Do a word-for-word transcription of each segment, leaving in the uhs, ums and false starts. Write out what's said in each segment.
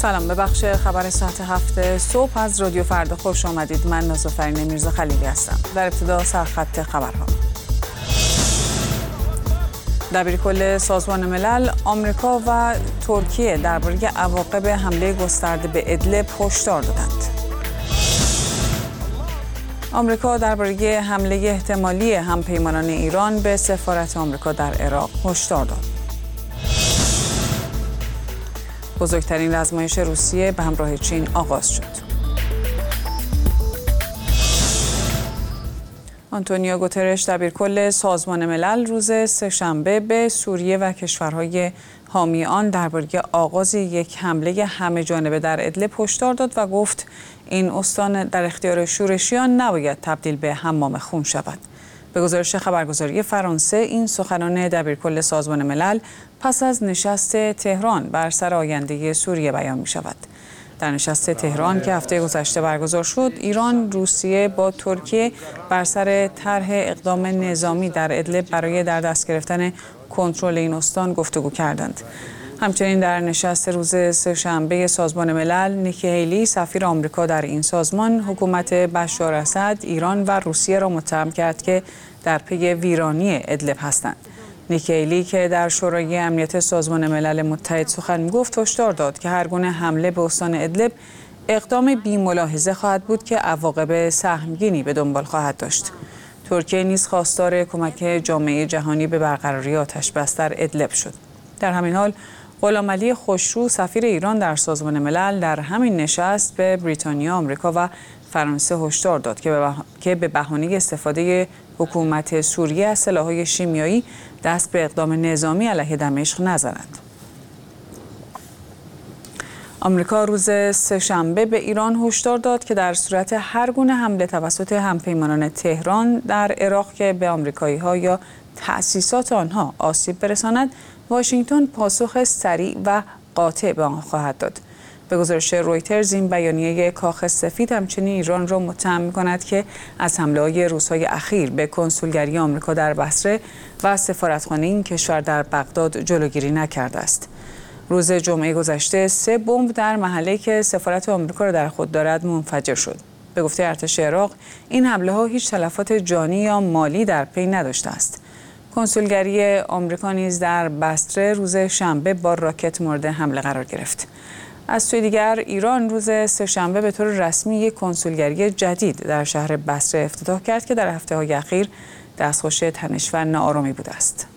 سلام، به بخش خبر ساعت هفت صبح از رادیو فردا خوش آمدید. من نازافرین میرزا خلیلی هستم. در ابتدا سرخط خبرها. دبیرکل سازمان ملل، آمریکا و ترکیه درباره عواقب حمله گسترده به ادلب هشدار دادند. آمریکا درباره حمله احتمالی همپیمانان ایران به سفارت آمریکا در عراق هشدار داد. بزرگترین رزمایش روسیه به همراه چین آغاز شد. آنتونیو گوترش دبیرکل سازمان ملل روز سه‌شنبه به سوریه و کشورهای حامی آن درباره آغاز یک حمله همه جانبه در ادلب هشدار داد و گفت این استان در اختیار شورشیان نباید تبدیل به حمام خون شود. به گزارش خبرگزاری فرانسه، این سخنان دبیرکل سازمان ملل پس از نشست تهران بر سر آینده سوریه بیان می شود. در نشست تهران که هفته گذشته برگزار شد، ایران، روسیه با ترکیه بر سر طرح اقدام نظامی در ادلب برای در دست گرفتن کنترل این استان گفتگو کردند. همچنین در نشست روز سه‌شنبه سازمان ملل، نیکی هیلی سفیر آمریکا در این سازمان حکومت بشار اسد، ایران و روسیه را متهم کرد که در پی ویرانی ادلب هستند. نیکی هیلی که در شورای امنیت سازمان ملل متحد سخن می‌گفت هشدار داد که هر گونه حمله به استان ادلب اقدام بی‌ملاحظه خواهد بود که عواقب سهمگینی به دنبال خواهد داشت. ترکیه نیز خواستار کمک جامعه جهانی به برقراری آتش‌بس در ادلب شد. در همین حال غلامعلی خوشرو سفیر ایران در سازمان ملل در همین نشست به بریتانیا، آمریکا و فرانسه هشدار داد که به بهانه استفاده حکومت سوریه از سلاح‌های شیمیایی دست به اقدام نظامی علیه دمشق نزنند. آمریکا روز سه‌شنبه به ایران هشدار داد که در صورت هر گونه حمله توسط همپیمانان تهران در عراق که به آمریکایی‌ها یا تأسیسات آنها آسیب برساند، واشنگتن پاسخ سریع و قاطع به آن خواهد داد. به گزارش رویترز، این بیانیه کاخ سفید همچنین ایران را متهم می‌کند که از حمله‌های روزهای اخیر به کنسولگری آمریکا در بصره و سفارتخانه این کشور در بغداد جلوگیری نکرده است. روز جمعه گذشته سه بمب در محله‌ای که سفارت آمریکا را در خود دارد منفجر شد. به گفته ارتش عراق، این حمله‌ها هیچ تلفات جانی یا مالی در پی نداشته است. کنسولگری آمریکا نیز در بصره روز شنبه با راکت مورد حمله قرار گرفت. از سوی دیگر، ایران روز سه‌شنبه به طور رسمی یک کنسولگری جدید در شهر بصره افتتاح کرد که در هفته‌های اخیر دستخوش تنش و ناآرامی بوده است.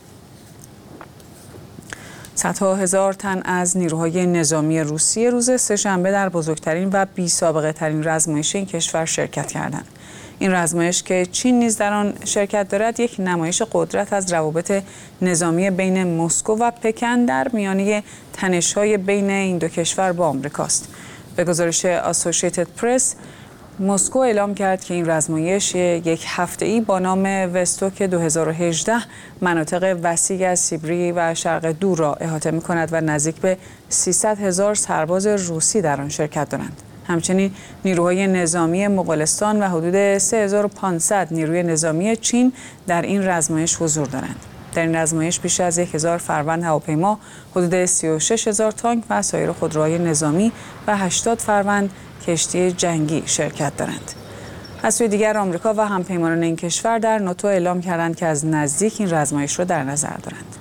صدها هزار تن از نیروهای نظامی روسیه روز سه‌شنبه در بزرگترین و بی‌سابقه ترین رزمایش این کشور شرکت کردند. این رزمایش که چین نیز در آن شرکت دارد، یک نمایش قدرت از روابط نظامی بین مسکو و پکن در میانه تنش‌های بین این دو کشور با آمریکاست. به گزارش آسوشیتد پرس، مسکو اعلام کرد که این رزمایش یک هفته‌ای با نام وستوک دو هزار و هجده مناطق وسیع از سیبری و شرق دور را احاطه می‌کند و نزدیک به سیصد هزار سرباز روسی در آن شرکت دارند. همچنین نیروهای نظامی مغولستان و حدود سه هزار و پانصد نیروی نظامی چین در این رزمایش حضور دارند. در این رزمایش بیش از هزار فروند هواپیما، حدود سی و شش هزار تانک و سایر خودروهای نظامی و هشتاد فروند کشتی جنگی شرکت دارند. از سوی دیگر، آمریکا و همپیمانان این کشور در ناتو اعلام کردند که از نزدیک این رزمایش را در نظر دارند.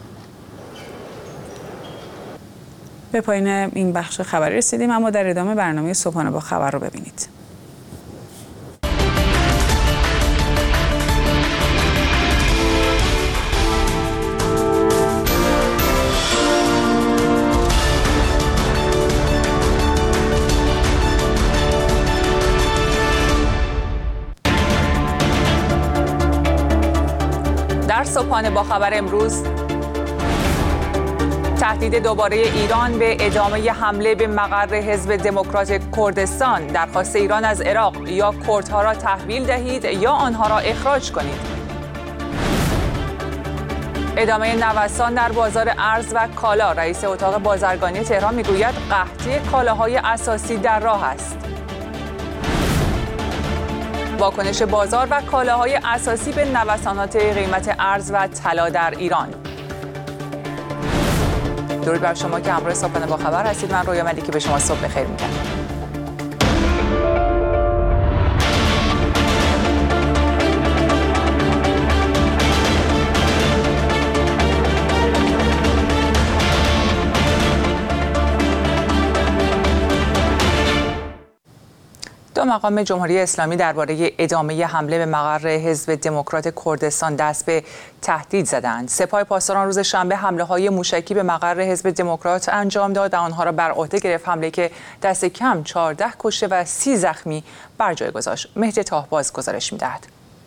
به پایان این بخش خبری رسیدیم، اما در ادامه برنامه صبحانه با خبر رو ببینید. در صبحانه با خبر امروز، تهدید دوباره ایران به ادامه حمله به مقر حزب دموکرات کردستان، درخواست ایران از عراق یا کردها را تحویل دهید یا آنها را اخراج کنید. ادامه نوسان در بازار ارز و کالا، رئیس اتاق بازرگانی تهران میگوید قحطی کالاهای اساسی در راه است. واکنش بازار و کالاهای اساسی به نوسانات قیمت ارز و طلا در ایران. درود بر شما که همراه صبحانه با خبر هستید. من رویا ملیکی به شما صبح بخیر میگم. دو مقام جمهوری اسلامی درباره ادامه حمله به مقر حزب دموکرات کردستان دست به تهدید زدند. سپاه پاسداران روز شنبه حمله‌های موشکی به مقر حزب دموکرات انجام داد و آنها را بر عهده گرفت. حمله که دست کم چهارده کشته و سی زخمی بر جای گذاشت. مهدی تاهباز گزارش می‌دهد.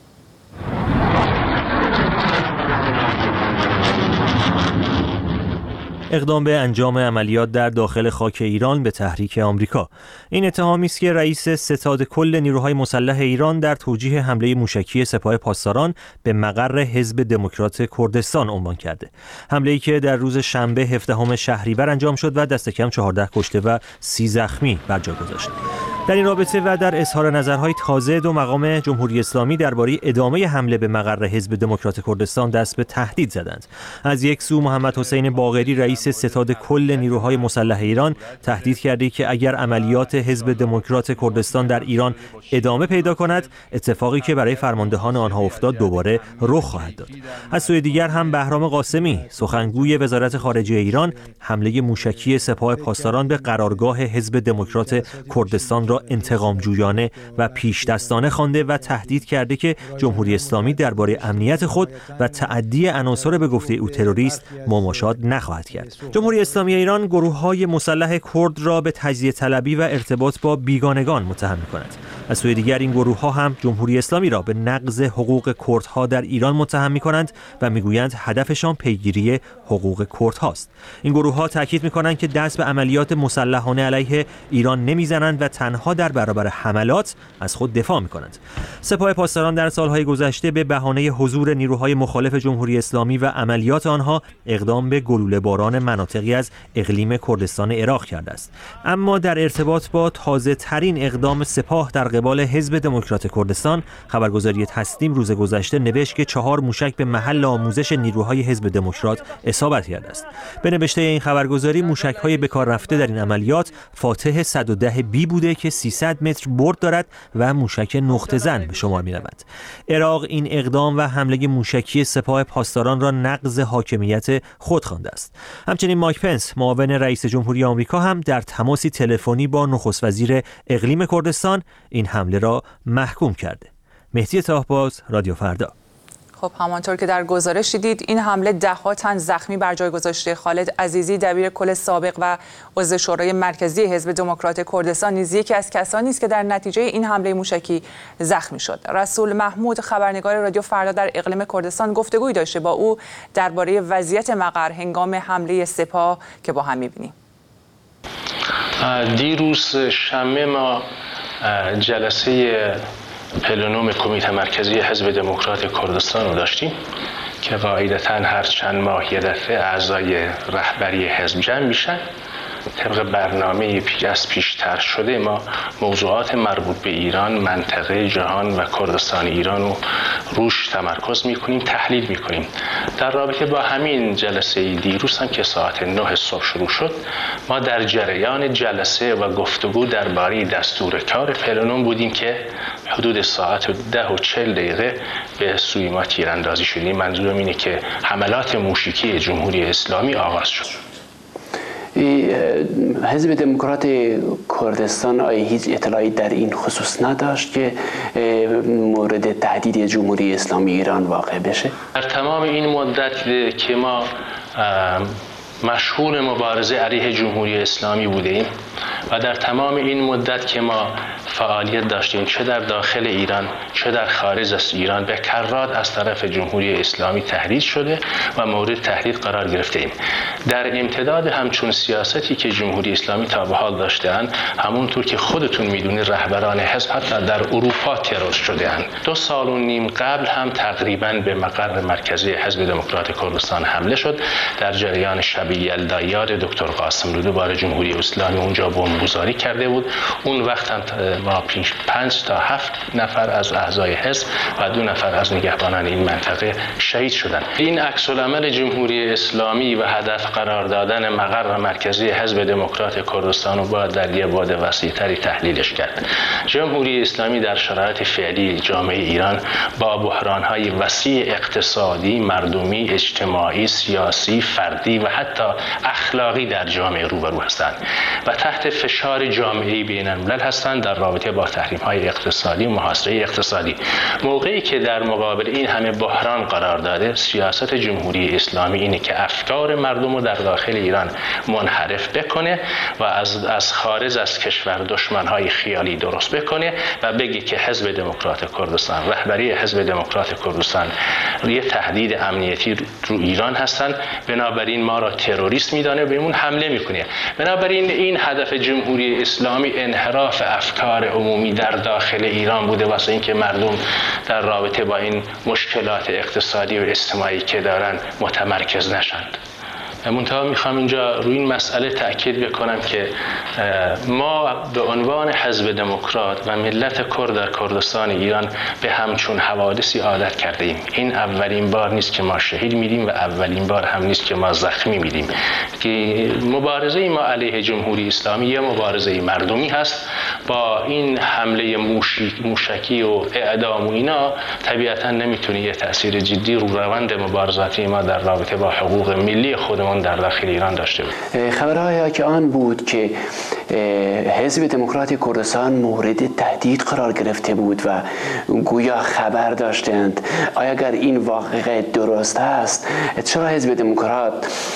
اقدام به انجام عملیات در داخل خاک ایران به تحریک آمریکا. این اتهامی است که رئیس ستاد کل نیروهای مسلح ایران در توجیه حمله موشکی سپاه پاسداران به مقر حزب دموکرات کردستان عنوان کرده. حمله‌ای که در روز شنبه هفدهم شهریور انجام شد و دست کم چهارده کشته و سی زخمی بر جا گذاشت. در این رابطه و در اظهار نظرهای تازه دو مقام جمهوری اسلامی درباره ادامه حمله به مقر حزب دموکرات کردستان دست به تهدید زدند. از یک سو محمد حسین باقری رئیس ستاد کل نیروهای مسلح ایران تهدید کرده که اگر عملیات حزب دموکرات کردستان در ایران ادامه پیدا کند، اتفاقی که برای فرماندهان آنها افتاد دوباره رخ خواهد داد. از سوی دیگر هم بهرام قاسمی سخنگوی وزارت خارجه ایران حمله موشکی سپاه پاسداران به قرارگاه حزب دموکرات کردستان را انتقام جویانه و پیش دستانه خوانده و تهدید کرده که جمهوری اسلامی درباره امنیت خود و تعدی عناصر به گفته او تروریست مماشات نخواهد کرد. جمهوری اسلامی ایران گروه‌های مسلح کرد را به تجزیه طلبی و ارتباط با بیگانگان متهم می‌کند. از سوی دیگر این گروه‌ها هم جمهوری اسلامی را به نقض حقوق کردها در ایران متهم می‌کنند و می‌گویند هدفشان پیگیری حقوق کردهاست. این گروه‌ها تاکید می‌کنند که دست به عملیات مسلحانه علیه ایران نمی‌زنند و تنها در برابر حملات از خود دفاع می‌کنند. سپاه پاسداران در سال‌های گذشته به بهانه حضور نیروهای مخالف جمهوری اسلامی و عملیات آنها اقدام به گلوله باران مناطقی از اقلیم کردستان عراق کرده است. اما در ارتباط با تازه ترین اقدام سپاه در قبال حزب دموکرات کردستان، خبرگزاری تسنیم روز گذشته نوشت که چهار موشک به محل آموزش نیروهای حزب دموکرات اصابت کرده است. به نوشته این خبرگزاری موشک‌های به کار رفته در این عملیات فاتح صد و ده بی بوده که سیصد متر برد دارد و موشک نقطه زن به شمار می‌رود. عراق این اقدام و حمله موشکی سپاه پاسداران را نقض حاکمیت خود خوانده است. همچنین مایک پنس معاون رئیس جمهوری آمریکا هم در تماسی تلفنی با نخست وزیر اقلیم کردستان این حمله را محکوم کرده. مهدی تاهباز، رادیو فردا. خب همانطور که در گزارش دیدید این حمله ده ها تن زخمی بر جای گذاشته. خالد عزیزی دبیر کل سابق و عضو شورای مرکزی حزب دموکرات کردستان نیز یکی از کسانی است که در نتیجه این حمله موشکی زخمی شد. رسول محمود خبرنگار رادیو فردا در اقلیم کردستان گفتگویی داشته با او درباره وضعیت مقر هنگام حمله سپاه که با هم می‌بینیم. دیروز شنبه ما جلسه پلنوم کمیته مرکزی حزب دموکرات کردستان رو داشتیم که قاعدتاً هر چند ماه یه دفعه اعضای رهبری حزب جمع میشن. طبق برنامه پیش از پیشتر شده ما موضوعات مربوط به ایران، منطقه، جهان و کردستان ایران رو روش تمرکز میکنیم، تحلیل میکنیم. در رابطه با همین جلسه دیروز هم که ساعت نه صبح شروع شد، ما در جریان جلسه و گفتگو درباره دستور کار پلنوم بودیم که حدود ساعت ده و چل دقیقه به سوی ما تیراندازی شدیم. منظورم اینه که حملات موشکی جمهوری اسلامی آغاز شد. حزب دموکرات کردستان آیا هیچ اطلاعی در این خصوص نداشت که مورد تهدید جمهوری اسلامی ایران واقع بشه؟ در تمام این مدت که ما مشغول مبارزه علیه جمهوری اسلامی بودیم و در تمام این مدت که ما فعالیت داشتیم، چه در داخل ایران چه در خارج از ایران، به کرات از طرف جمهوری اسلامی تهدید شده و مورد تهدید قرار گرفته ایم. در امتداد همچون سیاستی که جمهوری اسلامی تا به حال داشته‌اند، همونطور که خودتون میدونید رهبران حزب حتی در اروپا ترور شده‌اند. دو سال و نیم قبل هم تقریباً به مقر مرکزی حزب دموکرات کردستان حمله شد. در جریان شب یلدا یاد دکتر قاسم رو دوباره جمهوری اسلامی اونجا بمبگذاری کرده بود. اون وقت هم ما پنج تا هفت نفر از اعضای حزب و دو نفر از نگهبانان این منطقه شهید شدند. این عکس العمل جمهوری اسلامی و هدف قرار دادن مقر مرکزی حزب دموکرات کردستان رو باید در یک بعد وسیع‌تری تحلیلش کرد. جمهوری اسلامی در شرایط فعلی جامعه ایران با بحران‌های وسیع اقتصادی، مردمی، اجتماعی، سیاسی، فردی و حتی اخلاقی در جامعه روبرو هستند و تحت فشار جامعه بین‌الملل هستند در رابطه با تحریم‌های اقتصادی و محاصره اقتصادی. موقعی که در مقابل این همه بحران قرار داده، سیاست جمهوری اسلامی اینه که افکار مردم رو در داخل ایران منحرف بکنه و از از خارج از کشور دشمن‌های خیالی درست بکنه و بگه که حزب دموکرات کردستان، رهبری حزب دموکرات کردستان یه تهدید امنیتی رو ایران هستند، بنابراین ما را تروریست میدانه و بهمون حمله میکنه. بنابراین این هدف جمهوری اسلامی انحراف افکار عمومی در داخل ایران بوده واسه اینکه مردم در رابطه با این مشکلات اقتصادی و اجتماعی که دارن متمرکز نشند. منتها میخوام اینجا روی این مسئله تأکید بکنم که ما به عنوان حزب دموکرات و ملت کرد در کردستان ایران به همچون حوادثی عادت کرده ایم. این اولین بار نیست که ما شهید میدیم و اولین بار هم نیست که ما زخمی میدیم. که مبارزه ما علیه جمهوری اسلامی یه مبارزه مردمی هست. با این حمله موشکی و اعدام و اینا طبیعتا نمیتونه یه تأثیر جدی رو روند مبارزاتی ما در رابطه با حقوق ملی خودمون در داخل ایران داشته بود. خبرهای که آن بود که حزب دموکرات کردستان مورد تهدید قرار گرفته بود و گویا خبر داشتند. آیا اگر این واقعه درست است، چرا حزب دموکرات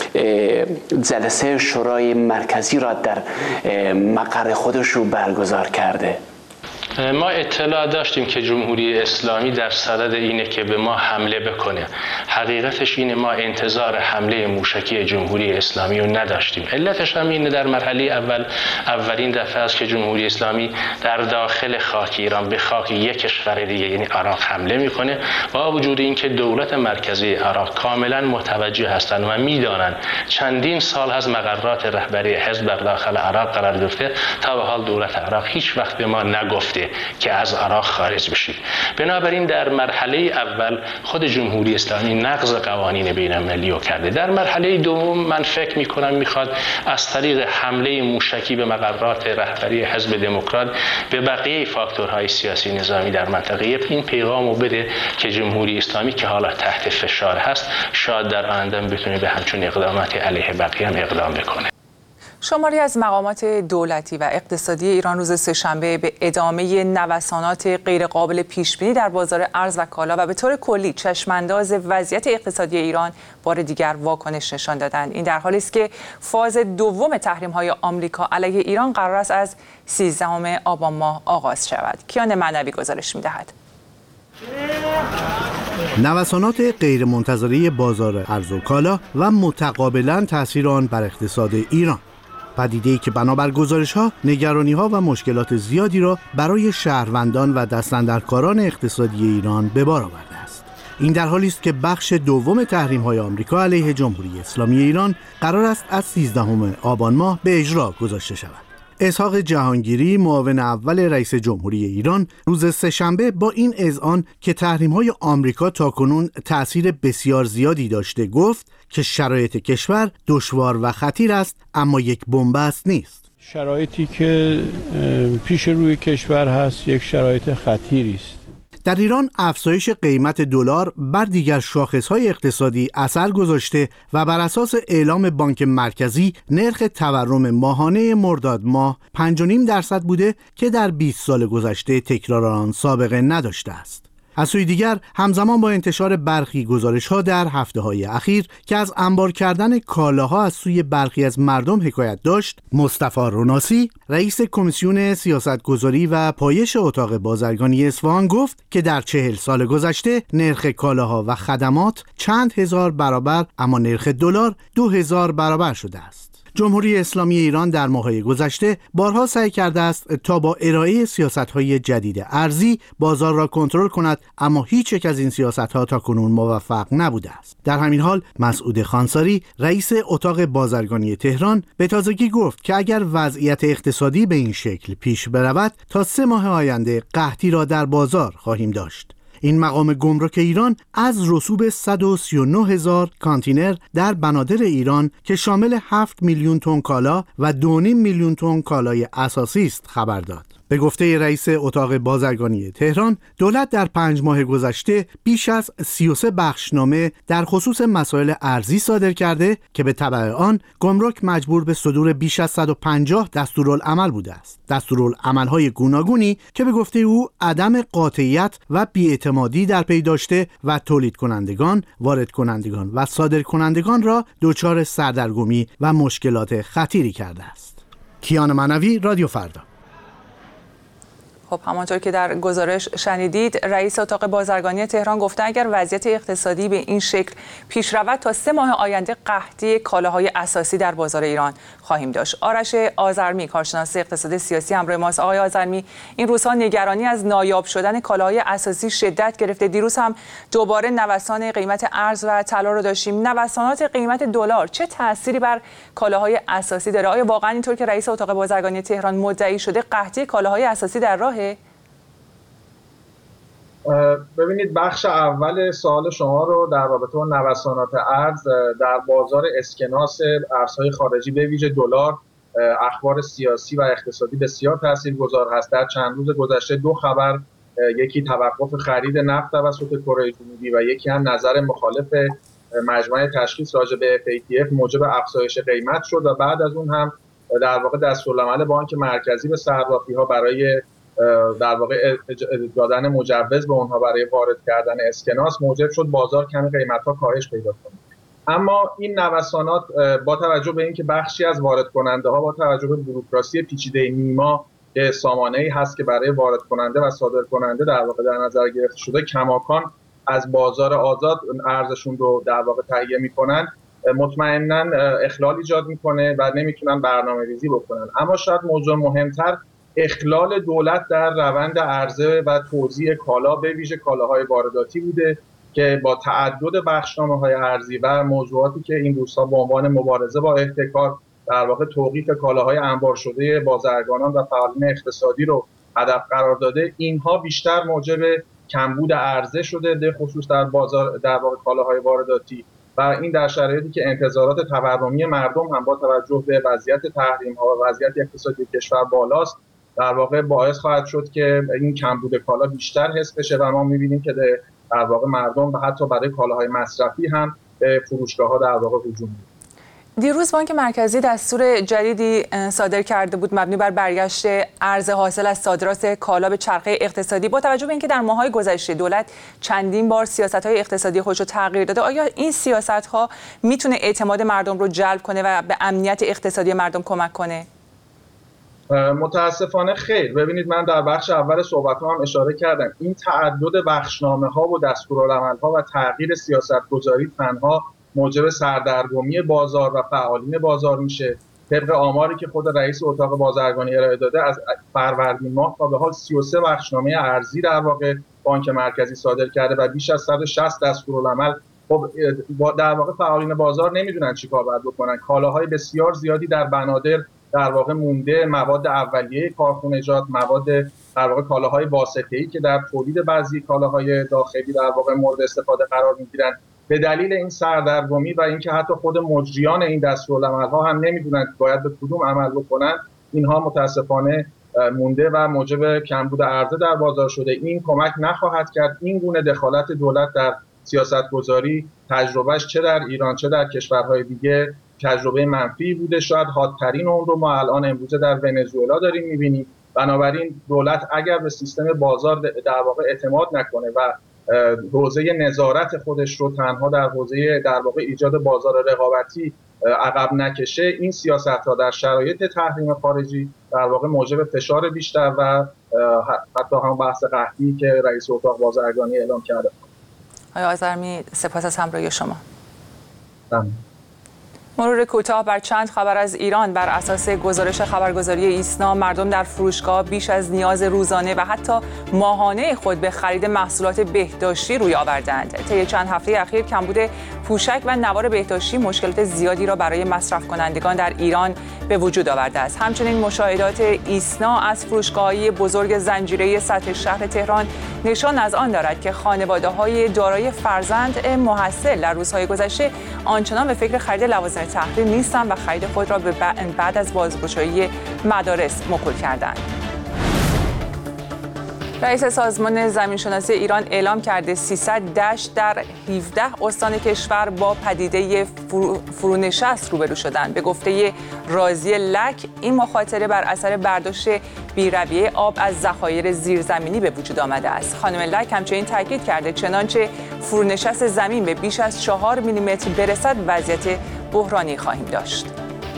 جلسه شورای مرکزی را در مقر خودش رو برگزار کرده؟ ما اطلاع داشتیم که جمهوری اسلامی در صدد اینه که به ما حمله بکنه. حقیقتش اینه ما انتظار حمله موشکی جمهوری اسلامی رو نداشتیم. علتش هم اینه در مرحله اول اولین دفعه است که جمهوری اسلامی در داخل خاک ایران به خاک یک کشور دیگه یعنی عراق حمله میکنه. با وجود اینکه دولت مرکزی عراق کاملا متوجه هستند و میدانند چندین سال از مقررات رهبری حزب در داخل عراق قرار گرفته، تا به حال دولت عراق هیچ وقت به ما نگفته که از عراق خارج بشید. بنابراین در مرحله اول خود جمهوری اسلامی نقض قوانین بین المللی رو کرده. در مرحله دوم من فکر میکنم میخواد از طریق حمله موشکی به مقررات رهبری حزب دموکرات به بقیه فاکتورهای سیاسی نظامی در منطقه این پیغامو بده که جمهوری اسلامی که حالا تحت فشار هست شاید در آینده بتونه به همچون اقدامات علیه بقیه هم اقدام بکنه. شماری از مقامات دولتی و اقتصادی ایران روز سه‌شنبه به ادامه نوسانات غیرقابل پیش‌بینی در بازار ارز و کالا و به طور کلی چشمانداز وضعیت اقتصادی ایران بار دیگر واکنش نشان دادند. این در حالی است که فاز دوم تحریم‌های آمریکا علیه ایران قرار است از سیزدهم آبان ماه آغاز شود. کیان معنوی گزارش می‌دهد. نوسانات غیرمنتظره بازار ارز و کالا و متقابلاً تأثیر آن بر اقتصاد ایران، پدیده‌ای که بنابر گزارش‌ها نگرانی‌ها و مشکلات زیادی را برای شهروندان و دستاندرکاران اقتصادی ایران به بار آورده است. این در حالی است که بخش دوم تحریم‌های آمریکا علیه جمهوری اسلامی ایران قرار است از سیزدهم آبان ماه به اجرا گذاشته شود. اسحاق جهانگیری، معاون اول رئیس جمهوری ایران، روز سه‌شنبه با این اذعان که تحریم‌های آمریکا تاکنون تأثیر بسیار زیادی داشته گفت که شرایط کشور دشوار و خطیر است، اما یک بن‌بست نیست. شرایطی که پیش روی کشور هست یک شرایط خطیری است. در ایران افزایش قیمت دلار بر دیگر شاخص‌های اقتصادی اثر گذاشته و بر اساس اعلام بانک مرکزی نرخ تورم ماهانه مرداد ماه پنج و نیم درصد بوده که در بیست سال گذشته تکرار آن سابقه نداشته است. از سوی دیگر همزمان با انتشار برخی گزارش‌ها در هفته‌های اخیر که از انبار کردن کالاها از سوی برخی از مردم حکایت داشت، مصطفی روناسی، رئیس کمیسیون سیاستگذاری و پایش اتاق بازرگانی اصفهان گفت که در چهل سال گذشته نرخ کالاها و خدمات چند هزار برابر، اما نرخ دلار دو هزار برابر شده است. جمهوری اسلامی ایران در ماه‌های گذشته بارها سعی کرده است تا با ارائه سیاست‌های جدید ارزی بازار را کنترل کند، اما هیچ یک از این سیاست‌ها تاکنون موفق نبوده است. در همین حال مسعود خانساری رئیس اتاق بازرگانی تهران به تازگی گفت که اگر وضعیت اقتصادی به این شکل پیش برود تا سه ماه آینده قحطی را در بازار خواهیم داشت. این مقام گمرک ایران از رسوب صد و سی و نه هزار کانتینر در بنادر ایران که شامل هفت میلیون تن کالا و دو و نیم میلیون تن کالای اساسی است خبر داد. به گفته رئیس اتاق بازرگانی تهران، دولت در پنج ماه گذشته بیش از سی و سه بخشنامه در خصوص مسائل ارزی صادر کرده که به تبع آن گمرک مجبور به صدور بیش از صد و پنجاه دستورالعمل بوده است. دستورالعمل‌های گوناگونی که به گفته او عدم قاطعیت و بی‌اعتمادی در پی داشته و تولید کنندگان، وارد کنندگان و صادر کنندگان را دچار سردرگمی و مشکلات خطیری کرده است. کیان معنوی، رادیو فردا. خب همانطور که در گزارش شنیدید، رئیس اتاق بازرگانی تهران گفته اگر وضعیت اقتصادی به این شکل پیش رود تا سه ماه آینده قحطی کالاهای اساسی در بازار ایران خواهیم داشت. آرش آذرمی، کارشناس اقتصاد سیاسی، همراه ماست. آقای آذرمی، این روزها نگرانی از نایاب شدن کالاهای اساسی شدت گرفته. دیروز هم دوباره نوسان قیمت ارز و طلا رو داشتیم. نوسانات قیمت دلار چه تأثیری بر کالاهای اساسی داره؟ آیا واقعا اینطور که رئیس اتاق بازرگانی تهران مدعی شده قحطی کالاهای اساسی در راه؟ ببینید، بخش اول سوال شما رو در رابطه با نوسانات ارز در بازار اسکناس ارزهای خارجی به ویژه دلار، اخبار سیاسی و اقتصادی بسیار تاثیرگذار هست. در چند روز گذشته دو خبر، یکی توقف خرید نفت توسط کره جنوبی و یکی هم نظر مخالف مجمع تشخیص راجع به اف ای تی اف موجب افزایش قیمت شد و بعد از اون هم در واقع دستورالعمل بانک مرکزی به صرافی‌ها برای در واقع دادن مجوز به اونها برای وارد کردن اسکناس موجب شد بازار کمی قیمت‌ها کاهش پیدا کنه. اما این نوسانات با توجه به اینکه بخشی از وارد کننده ها با توجه به بوروکراسی پیچیده نیما که سامانه‌ای هست که برای وارد کننده و صادر کننده در واقع در نظر گرفته شده کماکان از بازار آزاد ارزشون رو در واقع تهیه می‌کنن، مطمئناً اخلال ایجاد می‌کنه و نمی‌تونن برنامه‌ریزی بکنن. اما شاید موضوع مهمتر اخلال دولت در روند عرضه و توزیع کالا به ویژه کالاهای وارداتی بوده که با تعدد بخشنامه‌های ارزی و موضوعاتی که این روزها به عنوان مبارزه با احتکار در واقع توقیف کالاهای انبار شده بازرگانان و فعالین اقتصادی رو هدف قرار داده، اینها بیشتر موجب کمبود عرضه شده به خصوص در بازار در واقع کالاهای وارداتی و این در شرایطی که انتظارات تورمی مردم هم با توجه به وضعیت تحریم‌ها و وضعیت اقتصادی کشور بالاست در واقع باعث خواهد شد که این کمبود کالا بیشتر حس بشه و ما می‌بینیم که در واقع مردم و حتی برای کالاهای مصرفی هم به فروشگاه‌ها در واقع هجوم می‌کنند. دیروز بانک مرکزی دستور جدیدی صادر کرده بود مبنی بر برگشت ارز حاصل از صادرات کالا به چرخه اقتصادی. با توجه به اینکه در ماه‌های گذشته دولت چندین بار سیاست‌های اقتصادی خودش رو تغییر داده، آیا این سیاست‌ها میتونه اعتماد مردم رو جلب کنه و به امنیت اقتصادی مردم کمک کنه؟ متاسفانه خیر. ببینید، من در بخش اول صحبت‌ها هم اشاره کردم این تعدد بخشنامه‌ها و دستورالعمل‌ها و تغییر سیاست‌گذاری تنها موجب سردرگمی بازار و فعالین بازار میشه. طبق آماری که خود رئیس اتاق بازرگانی ارائه داده، از فروردین ماه تا به حال سی و سه بخشنامه ارزی در واقع بانک مرکزی صادر کرده و بیش از صد و شصت دستورالعمل. خب در واقع فعالین بازار نمیدونن چیکار باید بکنن. کالاهای بسیار زیادی در بنادر در واقع مونده، مواد اولیه کارخونجات، مواد در واقع کالاهای واسطه‌ای که در تولید بعضی کالاهای داخلی در واقع مورد استفاده قرار میگیرن. به دلیل این سردرگمی و اینکه حتی خود مجریان این دستورالعمل‌ها هم نمیدونن باید به کدوم عمل بکنن، اینها متاسفانه مونده و موجب کمبود عرضه در بازار شده. این کمک نخواهد کرد. این گونه دخالت دولت در سیاست‌گذاری تجربهش چه در ایران چه در کشورهای دیگه تجربه منفی بوده. شاید حادترین اون رو ما الان امروزه در ونزوئلا داریم می‌بینیم. بنابراین دولت اگر به سیستم بازار در واقع اعتماد نکنه و حوزه نظارت خودش رو تنها در حوزه در واقع ایجاد بازار رقابتی عقب نکشه، این سیاست‌ها در شرایط تحریم خارجی در واقع موجب فشار بیشتر و حتی هم بحث قحطی که رئیس اتاق بازرگانی اعلام کرده. آقای آذرمی، سپاس از همراهی شما. ممنون. مرور کوتاه بر چند خبر از ایران. بر اساس گزارش خبرگزاری ایسنا، مردم در فروشگاه بیش از نیاز روزانه و حتی ماهانه خود به خرید محصولات بهداشتی روی آوردند. طی چند هفته اخیر کمبود پوشک و نوار بهداشتی مشکلات زیادی را برای مصرف کنندگان در ایران به وجود آورده است. همچنین مشاهدات ایسنا از فروشگاه‌های بزرگ زنجیره‌ای سطح شهر تهران نشان از آن دارد که خانواده‌های دارای فرزند محصل در روزهای گذشته آنچنان به فکر خرید لوازم تحریر نیستند و خرید خود را به بعد از بازگشایی مدارس موکول کردند. رئیس سازمان زمینشناسی ایران اعلام کرده سیصد دشت در هفده استان کشور با پدیده فرونشست روبرو شدند. به گفته راضی لک، این مخاطره بر اثر برداشت بی‌رویه آب از ذخایر زیرزمینی به وجود آمده است. خانم لک همچنین تاکید کرده چنانچه فرونشست زمین به بیش از چهار میلیمتر برسد وضعیت بحرانی خواهیم داشت.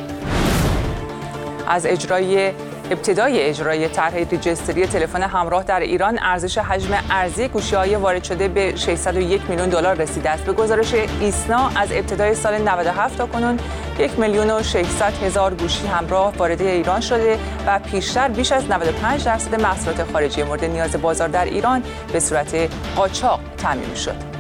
از اجرای ابتدای اجرای طرح ریجستری تلفن همراه در ایران، ارزش حجم ارزی گوشی‌های وارد شده به ششصد و یک میلیون دلار رسیده است. به گزارش ایسنا از ابتدای سال نود و هفت تا کنون یک میلیون و ششصد هزار گوشی همراه وارد ایران شده و پیشتر بیش از نود و پنج درصد محصولات خارجی مورد نیاز بازار در ایران به صورت قاچاق تامین شد.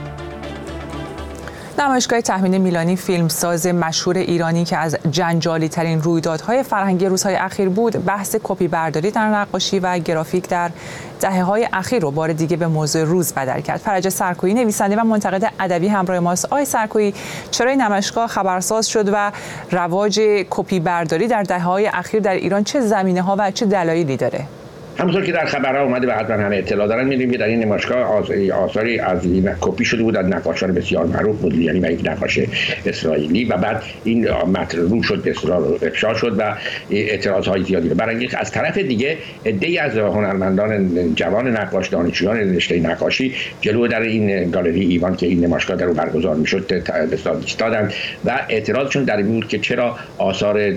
نمایشگاه تهمین میلانی، فیلمساز مشهور ایرانی که از جنجالی ترین رویدادهای فرهنگی روزهای اخیر بود، بحث کپی برداری در نقاشی و گرافیک در دهه‌های اخیر رو بار دیگه به موضوع روز بدل کرد. فرج سرکویی، نویسنده و منتقد ادبی، همراه ماست. آقای سرکویی، چرا این نمایشگاه خبرساز شد و رواج کپی برداری در دهه‌های اخیر در ایران چه زمینه‌ها و چه دلایلی داره؟ همونطور که در خبرها اومده و حتما همه اطلاع دارن، می‌دونیم که در این نمایشگاه آثاری از کپی شده بود از نقاشان بسیار معروف، مودلیانی و یک نقاش اسرائیلی، و بعد این متن رو شد به اصرار افشا شد و اعتراضهای زیادی رو برانگیخت. از طرف دیگه عده‌ای از هنرمندان جوان نقاش، دانشجویان رشته نقاشی جلو در این گالری ایوان که این نمایشگاه در اون برگزار می‌شد به استاد ایستادند و اعتراضشون در این بود که چرا آثار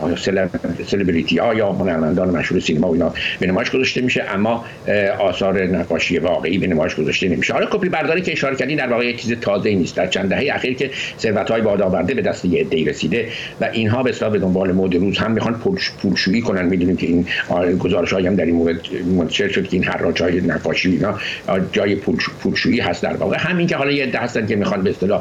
سلبریتی‌ها یا هنرمندان مشهور سینما و اینا به نمایش گذاشته میشه اما آثار نقاشی واقعی به نمایش گذاشته نمیشه. حالا کپی برداری که اشاره کردین در واقع یک چیز تازه‌ای نیست. در چند دهه اخیر که ثروت‌های بادآورده به دست یه عده‌ای رسیده و اینها به اصطلاح به دنبال مد روز هم میخوان پولشویی کنن. میدونیم که این گزارش‌هایی هم در این مورد منتشر شد که این حراج‌های نقاشی اینا جای پولشویی هست. در واقع همین که حالا یه عده هستن که میخوان به اصطلاح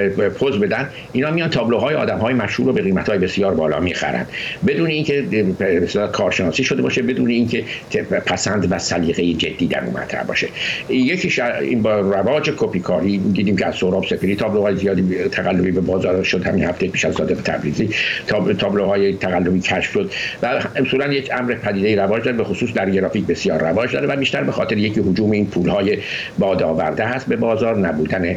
پوز بدن، اینا میان تابلوهای آدم‌های مشهور رو به قیمت‌های بسیار بالا میخرن بدون اینکه به اصطلاح کارشناسی شده باشه، بدون اینکه پسند و سلیقه جدی در اون مطرح باشه. یکیش این با رواج کپی کاری دیدیم که از سهراب سپهری تابلوهای زیادی تقلبی به بازار شد. همین هفته پیش از صادق تبریزی تابلوهای تقلبی کشف شد و اصولا یک امر پدیده رواج داره، به خصوص در گرافیک بسیار رواج داره و بیشتر به خاطر یکی هجوم این پولهای بادآورده هست به بازار، نبودن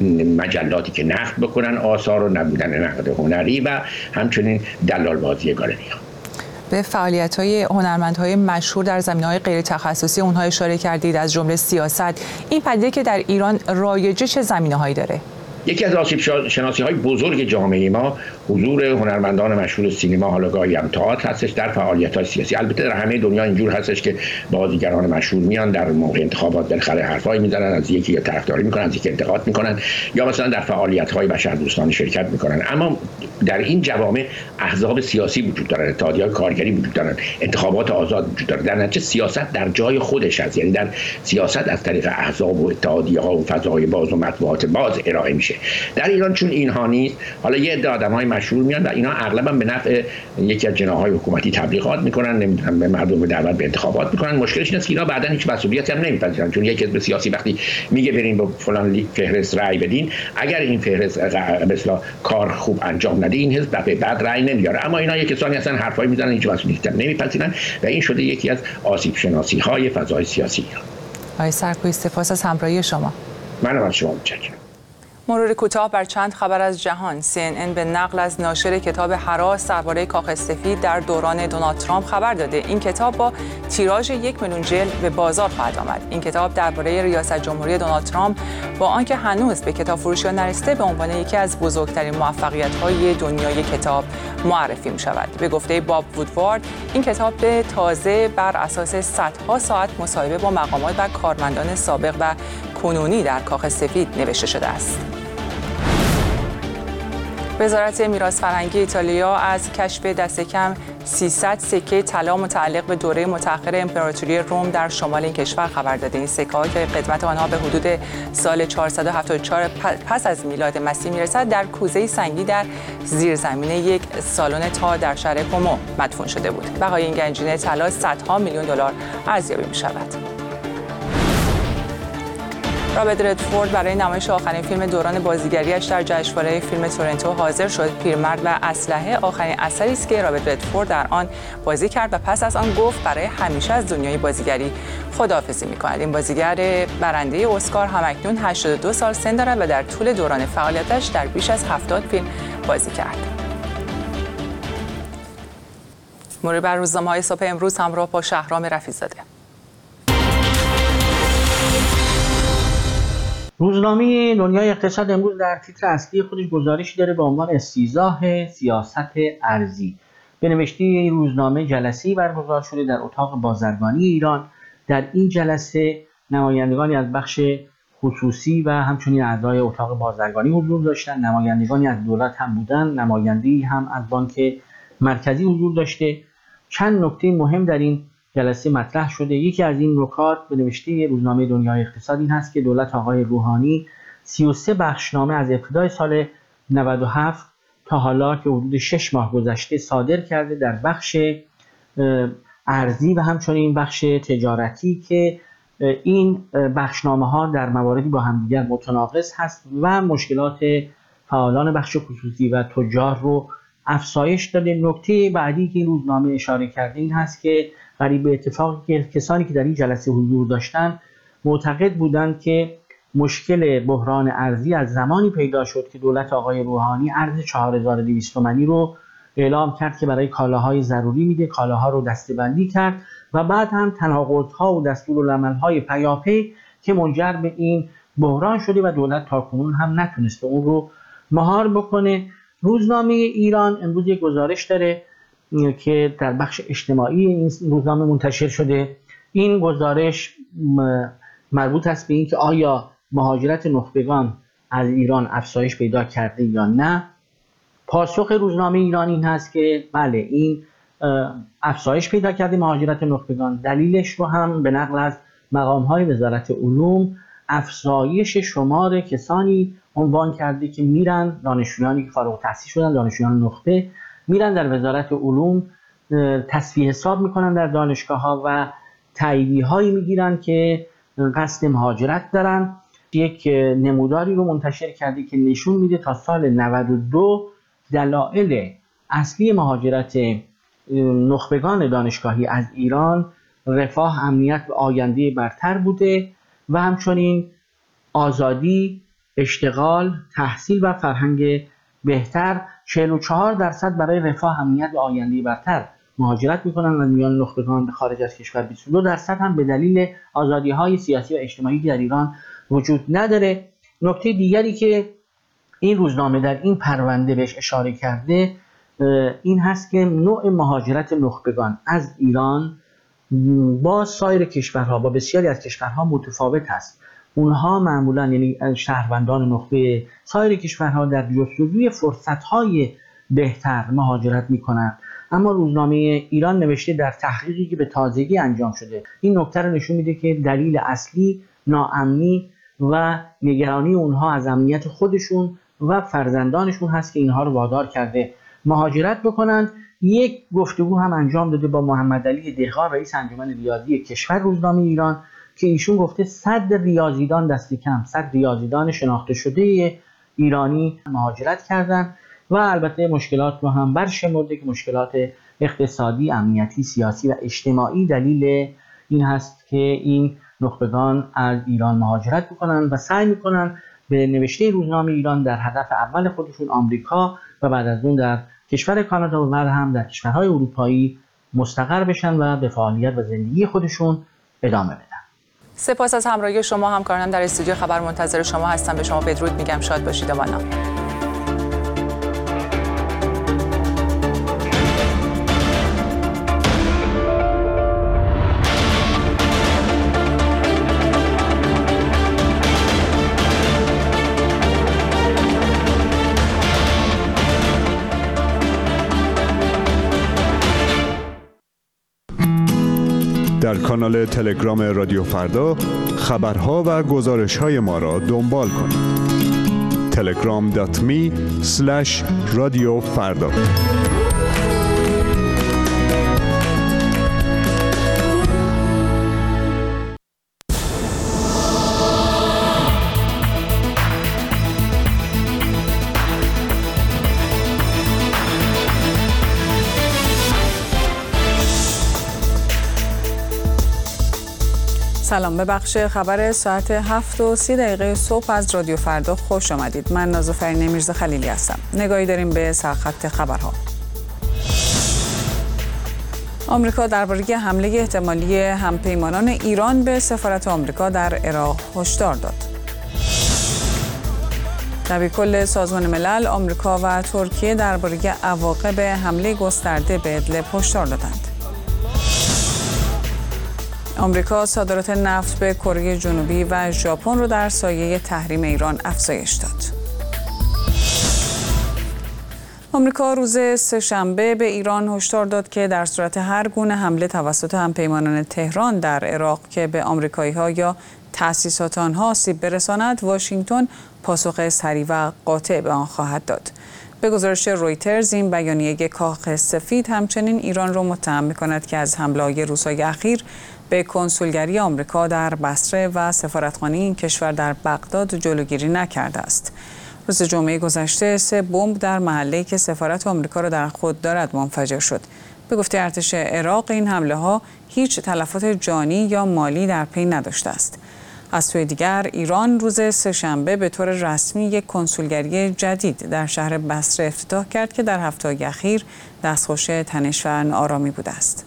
مجلاتی که نقد بکنن آثار و نبودن نقد هنری و همچنین دلال بازی گالری‌ها. به فعالیت‌های هنرمندهای مشهور در زمینه‌های غیر تخصصی اونها اشاره کردید، از جمله سیاست. این پدیده که در ایران رایجه چه زمینه‌هایی داره؟ یکی از آسیب شناسی های بزرگ جامعه ما حضور هنرمندان مشهور سینما، حالا گاهی هم تئاتر هستش در فعالیت‌های سیاسی. البته در همه دنیا اینجور هستش که بازیگران مشهور میان در موقع انتخابات بالاخره حرفایی میزنن، از یکی طرفداری میکنن، از یکی انتقاد میکنن یا مثلا در فعالیت‌های بشردوستانه شرکت میکنن. اما در این جوامع احزاب سیاسی وجود دارن، اتحادیه‌های کارگری وجود دارن، انتخابات آزاد وجود داره. در نتیجه سیاست در جای خودش هست، یعنی در سیاست از طریق احزاب و اتحادیه‌ها و فضای باز و مطبوعات باز ارائه میشه. در ایران چون اینها نیست، حالا یه عده آدم‌های مشهور میان و اینا اغلبا به نفع یکی از جناح‌های حکومتی تبلیغات میکنن، نمیدونم به مردم به دعوت به انتخابات میکنن. مشکلش اینه که اینا بعداً هیچ مسئولیتی هم نمیپذیرن، چون یک حزب سیاسی وقتی میگه بریم با فلان فهرست رأی بدین، اگر این فهرست مثلا کار خوب انجام نده این حزب به بعد رأی نمیاره. اما اینا یک کسانی هستن حرفایی میزنن، هیچ مسئولیتی هم نمیپذیرن و این شده یکی از آسیب شناسی‌های فضای سیاسی. آقای سرکویی، سپاس از همراهی شما. منم از شما متشکرم. مرور کوتاه بر چند خبر از جهان. سی ان ان به نقل از ناشر کتاب هراس درباره کاخ سفید در دوران دونالد ترامپ خبر داده این کتاب با تیراژ یک میلیون جلد به بازار خواهد آمد. این کتاب درباره ریاست جمهوری دونالد ترامپ با آنکه هنوز به کتاب فروشی نرسیده به عنوان یکی از بزرگترین موفقیت‌های دنیای کتاب معرفی می‌شود. به گفته باب وودوارد، این کتاب به تازه بر اساس صدها ساعت مصاحبه با مقامات و کارمندان سابق و کنونی در کاخ سفید نوشته شده است. وزارت میراث فرهنگی ایتالیا از کشف دست کم سیصد سکه طلا متعلق به دوره متأخر امپراتوری روم در شمال این کشور خبر داده. این سکه ها که قدمت آنها به حدود سال چهارصد و هفتاد و چهار پس از میلاد مسیح میرسد، در کوزه سنگی در زیرزمین یک سالن تا در شهر کومو مدفون شده بود. بهای این گنجینه طلا صدها میلیون دلار ارزیابی می شود. رابرت ردفورد برای نمایش آخرین فیلم دوران بازیگریش در جشنواره فیلم تورنتو حاضر شد. پیرمرد و اسلحه آخرین اثری است که رابرت ردفورد در آن بازی کرد و پس از آن گفت برای همیشه از دنیای بازیگری خداحافظی می‌کند. این بازیگر برنده اسکار همکنون هشتاد و دو سال سن دارد و در طول دوران فعالیتش در بیش از هفتاد فیلم بازی کرد. مرور بر روزنامه‌های صبح امروز همراه با شهرام رفیع‌زاده. روزنامه دنیای اقتصاد امروز در تیتر اصلی خودش گزارشی داره به عنوان استیضاح سیاست ارزی. به نوشته این روزنامه جلسه‌ای برگزار شده در اتاق بازرگانی ایران. در این جلسه نمایندگانی از بخش خصوصی و همچنین اعضای اتاق بازرگانی حضور داشتن، نمایندگانی از دولت هم بودن، نماینده‌ای هم از بانک مرکزی حضور داشته. چند نکته مهم در این جلسه مطرح شده. یکی از این نکات به نوشته روزنامه دنیای اقتصاد این هست که دولت آقای روحانی سی و سه بخشنامه از ابتدای سال نود و هفت تا حالا که حدود شش ماه گذشته صادر کرده در بخش ارزی و همچنین بخش تجارتی که این بخشنامه ها در مواردی با همدیگر متناقض هست و مشکلات فعالان بخش خصوصی و تجار رو افزایش داده. نکته بعدی که این روزنامه اشاره کرده این هست که قریب به اتفاقی که کسانی که در این جلسه حضور داشتند معتقد بودند که مشکل بحران ارزی از زمانی پیدا شد که دولت آقای روحانی ارز چهار هزار و دویست تومانی رو اعلام کرد که برای کالاهای ضروری میده، کالاها رو دسته‌بندی کرد و بعد هم تناقض‌ها و دستورالعمل‌های پیاپی که منجر به این بحران شده و دولت تاکنون هم نتونسته اون رو مهار بکنه. روزنامه ایران امروز یک گزارش داره که در بخش اجتماعی این روزنامه منتشر شده. این گزارش مربوط است به اینکه آیا مهاجرت نخبگان از ایران افزایش پیدا کرده یا نه. پاسخ روزنامه ایران این هست که بله، این افزایش پیدا کرده مهاجرت نخبگان. دلیلش رو هم به نقل از مقام‌های وزارت علوم افزایش شمار کسانی عنوان کرده که میرن، دانشجویانی که فارغ التحصیل شدن، دانشجویان نخبه میرن در وزارت علوم تصفیه حساب میکنن در دانشگاه‌ها و تاییدیه‌هایی میگیرن که قصد مهاجرت دارن. یک نموداری رو منتشر کرده که نشون میده تا سال نود و دو دلایل اصلی مهاجرت نخبگان دانشگاهی از ایران رفاه، امنیت و آینده برتر بوده و همچنین آزادی، اشتغال، تحصیل و فرهنگ بهتر. چهل و چهار درصد برای رفاه، امنیت و آینده برتر مهاجرت میکنن از میان نخبگان به خارج از کشور. بیست و دو درصد هم به دلیل آزادی‌های سیاسی و اجتماعی در ایران وجود نداره. نکته دیگری که این روزنامه در این پرونده بهش اشاره کرده این هست که نوع مهاجرت نخبگان از ایران با سایر کشورها، با بسیاری از کشورها متفاوت است. اونها معمولا، یعنی شهروندان نخبه سایر کشورها، در جستجوی فرصت‌های بهتر مهاجرت می‌کنند. اما روزنامه ایران نوشته در تحقیقی که به تازگی انجام شده این نکته رو نشون میده که دلیل اصلی ناامنی و نگرانی اونها از امنیت خودشون و فرزندانشون هست که اینها رو وادار کرده مهاجرت بکنند. یک گفتگو هم انجام داده با محمد علی دهقان، رئیس انجمن ریاضی کشور، روزنامه ایران، که ایشون گفته صد ریاضیدان دست کم صد ریاضیدان شناخته شده ایرانی مهاجرت کردند و البته مشکلات رو هم برشمرده که مشکلات اقتصادی، امنیتی، سیاسی و اجتماعی دلیل این هست که این نخبگان از ایران مهاجرت میکنن و سعی میکنن به نوشته روزنامه ایران در هدف اول خودشون آمریکا و بعد از اون در کشور کانادا و بعد هم در کشورهای اروپایی مستقر بشن و به فعالیت و زندگی خودشون ادامه بدن. سپاس از همراهی شما. همکارانم در استودیو خبر منتظر شما هستم. به شما بدرود میگم. شاد باشید. امانا. در کانال تلگرام رادیو فردا خبرها و گزارش‌های ما را دنبال کنید. تلگرام دات می اسلش رادیو فردا. سلام، به بخش خبر ساعت هفت و سی دقیقه صبح از رادیو فردا خوش آمدید. من نازافرین میرزا خلیلی هستم. نگاهی داریم به سرخط خبرها. آمریکا درباره حمله احتمالی همپیمانان ایران به سفارت آمریکا در عراق هشدار داد. دبیرکل سازمان ملل، آمریکا و ترکیه درباره عواقب حمله گسترده به ادلب هشدار دادند. آمریکا صادرات نفت به کره جنوبی و ژاپن را در سایه تحریم ایران افزایش داد. آمریکا روز سه‌شنبه به ایران هشدار داد که در صورت هر گونه حمله توسط همپیمانان تهران در عراق که به آمریکایی‌ها یا تأسیسات آنها آسیب برساند، واشنگتن پاسخ سریع و قاطع به آن خواهد داد. به گزارش رویترز، این بیانیه کاخ سفید همچنین ایران را متهم می‌کند که از حمله‌های روزهای اخیر به کنسولگری آمریکا در بصره و سفارتخانه این کشور در بغداد جلوگیری نکرده است. روز جمعه گذشته سه بمب در محله‌ای که سفارت آمریکا را در خود دارد منفجر شد. به گفته ارتش عراق، این حمله‌ها هیچ تلفات جانی یا مالی در پی نداشته است. از سوی دیگر، ایران روز سه‌شنبه به طور رسمی یک کنسولگری جدید در شهر بصره افتتاح کرد که در هفته‌های اخیر دستخوش تنش و ناآرامی بوده است.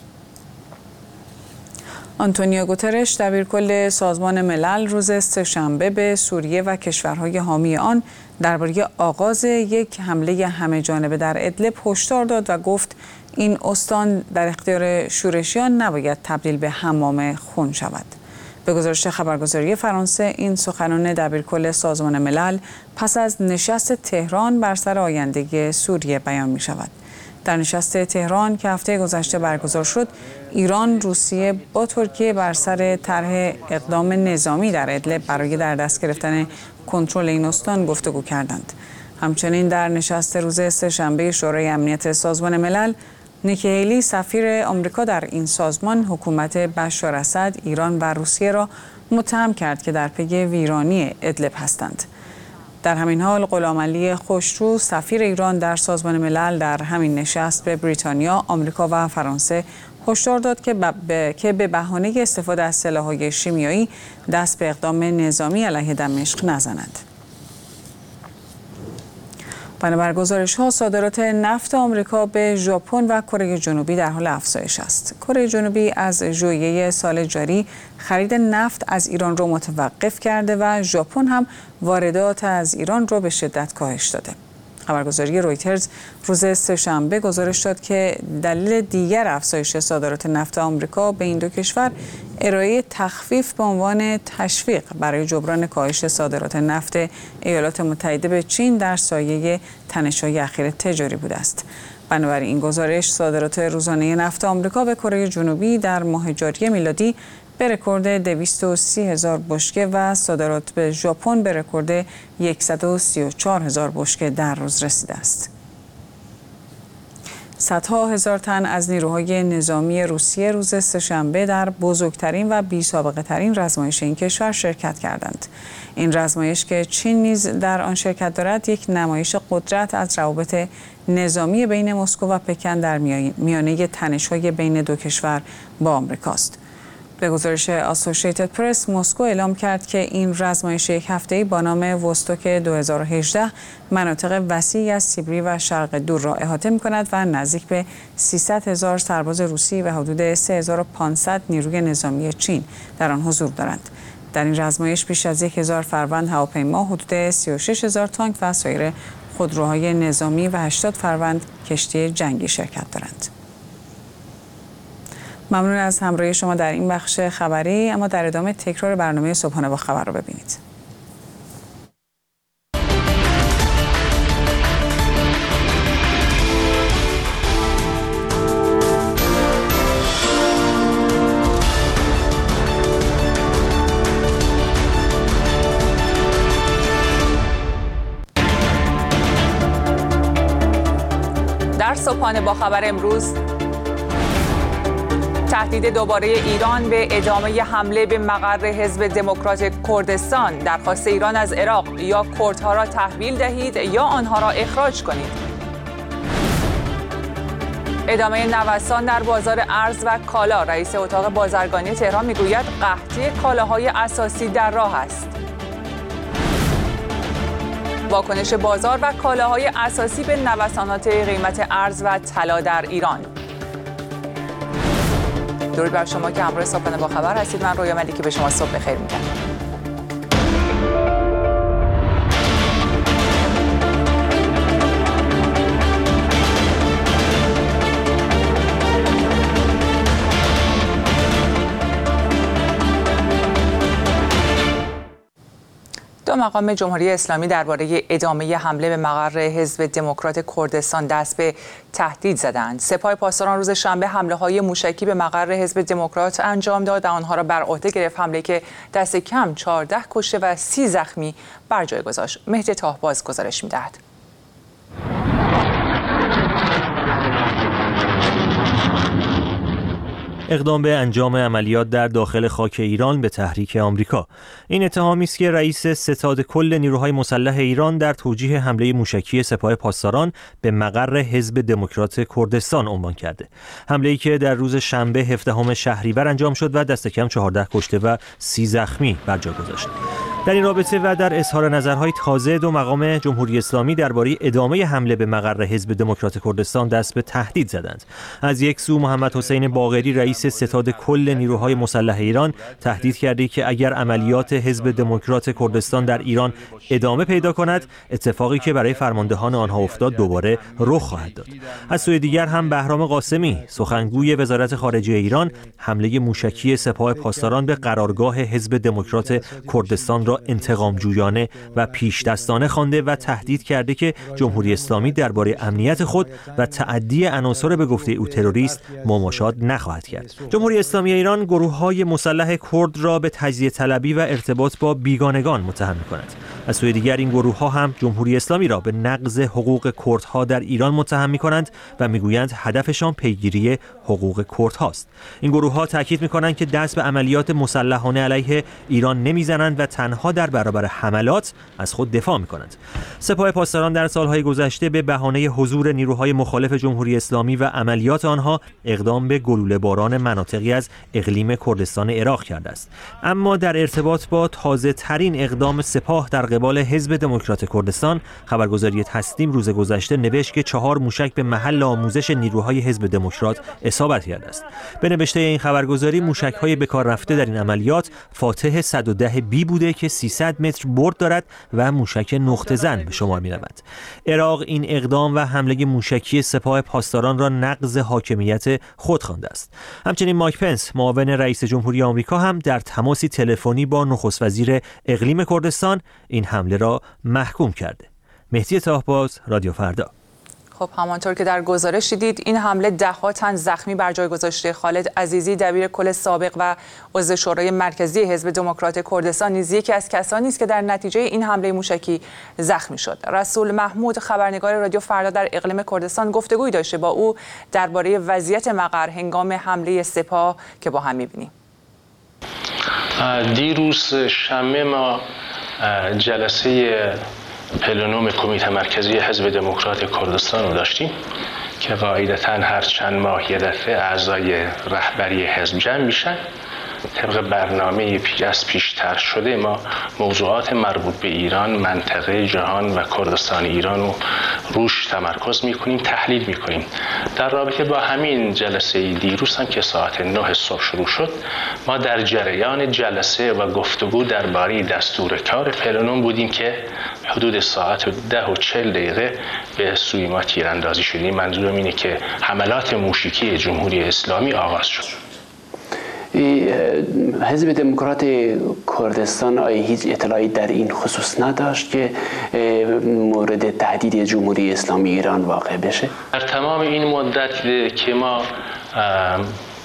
آنتونیو گوترش، دبیرکل سازمان ملل، روز سه‌شنبه به سوریه و کشورهای حامی آن درباره آغاز یک حمله همه‌جانبه در ادلب هشدار داد و گفت این استان در اختیار شورشیان نباید تبدیل به حمام خون شود. به گزارش خبرگزاری فرانسه، این سخنان دبیرکل سازمان ملل پس از نشست تهران بر سر آینده سوریه بیان می شود. در نشست تهران که هفته گذشته برگزار شد، ایران، روسیه با ترکیه بر سر طرح اقدام نظامی در ادلب برای در دست گرفتن کنترل این استان گفتگو کردند. همچنین در نشست روز سه‌شنبه شورای امنیت سازمان ملل، نیکی هیلی، سفیر آمریکا در این سازمان، حکومت بشار اسد، ایران و روسیه را متهم کرد که در پی ویرانی ادلب هستند. در همین حال، غلامعلی خوشرو، سفیر ایران در سازمان ملل، در همین نشست به بریتانیا، آمریکا و فرانسه هشدار داد که به که به بهانه استفاده از سلاح‌های شیمیایی دست به اقدام نظامی علیه دمشق نزنند. بنابر گزارش‌ها، صادرات نفت آمریکا به ژاپن و کره جنوبی در حال افزایش است. کره جنوبی از ژوئیه سال جاری خرید نفت از ایران را متوقف کرده و ژاپن هم واردات از ایران را به شدت کاهش داده. خبرگزاری رویترز روز سه‌شنبه گزارش داد که دلیل دیگر افزایش صادرات نفت آمریکا به این دو کشور ارائه تخفیف به عنوان تشویق برای جبران کاهش صادرات نفت ایالات متحده به چین در سایه تنش‌های اخیر تجاری بوده است. بنابراین این گزارش صادرات روزانه نفت آمریکا به کره جنوبی در ماه جاری میلادی به رکورد دویست و سی هزار بشکه و صادرات به ژاپن به رکورد صد و سی و چهار هزار بشکه در روز رسیده است. صدها هزار تن از نیروهای نظامی روسیه روز سه‌شنبه در بزرگترین و بی‌سابقه ترین رزمایش این کشور شرکت کردند. این رزمایش که چین نیز در آن شرکت دارد، یک نمایش قدرت از روابط نظامی بین مسکو و پکن در میانه تنش‌های بین دو کشور با آمریکاست. به گزارش آسوشیتد پرس، مسکو اعلام کرد که این رزمایش یک هفته‌ای با نام وستوک دو هزار و هجده مناطق وسیعی از سیبری و شرق دور را احاطه می‌کند و نزدیک به سیصد هزار سرباز روسی و حدود سه هزار و پانصد نیروی نظامی چین در آن حضور دارند. در این رزمایش بیش از یک هزار فروند هواپیما، حدود سی و شش هزار تانک و سایر خودروهای نظامی و هشتاد فروند کشتی جنگی شرکت دارند. ممنون از همراهی شما در این بخش خبری، اما در ادامه تکرار برنامه صبحانه با خبر رو ببینید. صبحانه با خبر امروز: تهدید دوباره ایران به ادامه حمله به مقر حزب دموکرات کردستان. درخواست ایران از عراق: یا کردها را تحویل دهید یا آنها را اخراج کنید. ادامه نوسان در بازار ارز و کالا. رئیس اتاق بازرگانی تهران میگوید قحطی کالاهای اساسی در راه است. واکنش بازار و کالاهای اساسی به نوسانات قیمت ارز و طلا در ایران. درود بر شما که همراه صبحانه با خبر هستید. من رویا ملیکی به شما صبح بخیر میگم. دو مقام جمهوری اسلامی درباره ادامه حمله به مقر حزب دموکرات کردستان دست به تهدید زدند. سپاه پاسداران روز شنبه حمله‌های موشکی به مقر حزب دموکرات انجام داد و آنها را بر عهده گرفت. حمله که دست کم چهارده کشته و سی زخمی بر جای گذاشت. مهدی طاهباز گزارش می‌دهد. اقدام به انجام عملیات در داخل خاک ایران به تحریک آمریکا. این اتهامی است که رئیس ستاد کل نیروهای مسلح ایران در توجیه حمله موشکی سپاه پاسداران به مقر حزب دموکرات کردستان عنوان کرده. حمله‌ای که در روز شنبه هفدهم شهریور انجام شد و دست کم چهارده کشته و سی زخمی بر جا گذاشت. در این رابطه و در اظهار نظرهای تازه دو مقام جمهوری اسلامی درباره ادامه حمله به مقر حزب دموکرات کردستان دست به تهدید زدند. از یک سو محمد حسین باقری رئیس ستاد کل نیروهای مسلح ایران تهدید کرده که اگر عملیات حزب دموکرات کردستان در ایران ادامه پیدا کند، اتفاقی که برای فرماندهان آنها افتاد دوباره رخ خواهد داد. از سوی دیگر هم بهرام قاسمی سخنگوی وزارت خارجه ایران حمله موشکی سپاه پاسداران به قرارگاه حزب دموکرات کردستان را انتقام جویانه و پیش دستانه خوانده و تهدید کرده که جمهوری اسلامی درباره امنیت خود و تعدی عناصر به گفته او تروریست مماشات نخواهد کرد. جمهوری اسلامی ایران گروه‌های مسلح کرد را به تجزیه طلبی و ارتباط با بیگانگان متهم می‌کند. از سوی دیگر این گروه‌ها هم جمهوری اسلامی را به نقض حقوق کردها در ایران متهم می‌کنند و می‌گویند هدفشان پیگیری حقوق کردهاست. این گروه‌ها تاکید می‌کنند که دست به عملیات مسلحانه علیه ایران نمی‌زنند و تنها در برابر حملات از خود دفاع می‌کنند. سپاه پاسداران در سال‌های گذشته به بهانه حضور نیروهای مخالف جمهوری اسلامی و عملیات آنها اقدام به گلوله باران مناطقی از اقلیم کردستان عراق کرده است. اما در ارتباط با تازه‌ترین اقدام سپاه در قبال حزب دموکرات کردستان، خبرگزاری تسنیم روز گذشته نوشت که چهار موشک به محل آموزش نیروهای حزب دموکرات اصابت کرده است. به نوشته این خبرگزاری موشک‌های به کار رفته در این عملیات فاتح صد و ده بی بوده که سیصد متر برد دارد و موشک نقطه زن به شمار می‌رود. عراق این اقدام و حمله موشکی سپاه پاسداران را نقض حاکمیت خود خوانده است. همچنین مایک پنس معاون رئیس جمهوری آمریکا هم در تماسی تلفنی با نخست وزیر اقلیم کردستان این حمله را محکوم کرده. مهدی طاهباز، رادیو فردا. خب همانطور که در گزارش دیدید این حمله ده ها تن زخمی بر جای گذاشته. خالد عزیزی دبیر کل سابق و عضو شورای مرکزی حزب دموکرات کردستان نیز یکی از کسانی است که در نتیجه این حمله موشکی زخمی شد. رسول محمود خبرنگار رادیو فردا در اقلیم کردستان گفتگویی داشته با او درباره وضعیت مقر هنگام حمله سپاه که با هم می‌بینیم. دیروز شنبه ما جلسه پلنوم کمیته مرکزی حزب دموکرات کردستان رو داشتیم که قاعدتاً هر چند ماه یه دفعه اعضای رهبری حزب جمع میشن. طبق برنامه از پیشتر شده ما موضوعات مربوط به ایران، منطقه، جهان و کردستان ایران رو روش تمرکز میکنیم، تحلیل میکنیم. در رابطه با همین جلسه دیروز هم که ساعت نه صبح شروع شد، ما در جریان جلسه و گفتگو درباره دستور کار پلنوم بودیم که حدود ساعت ده و چل دقیقه به سوی ما تیراندازی شدیم. منظورم اینه که حملات موشکی جمهوری اسلامی آغاز شد. حزب دموکرات کردستان آیا هیچ اطلاعی در این خصوص نداشت که مورد تهدید جمهوری اسلامی ایران واقع بشه؟ در تمام این مدت که ما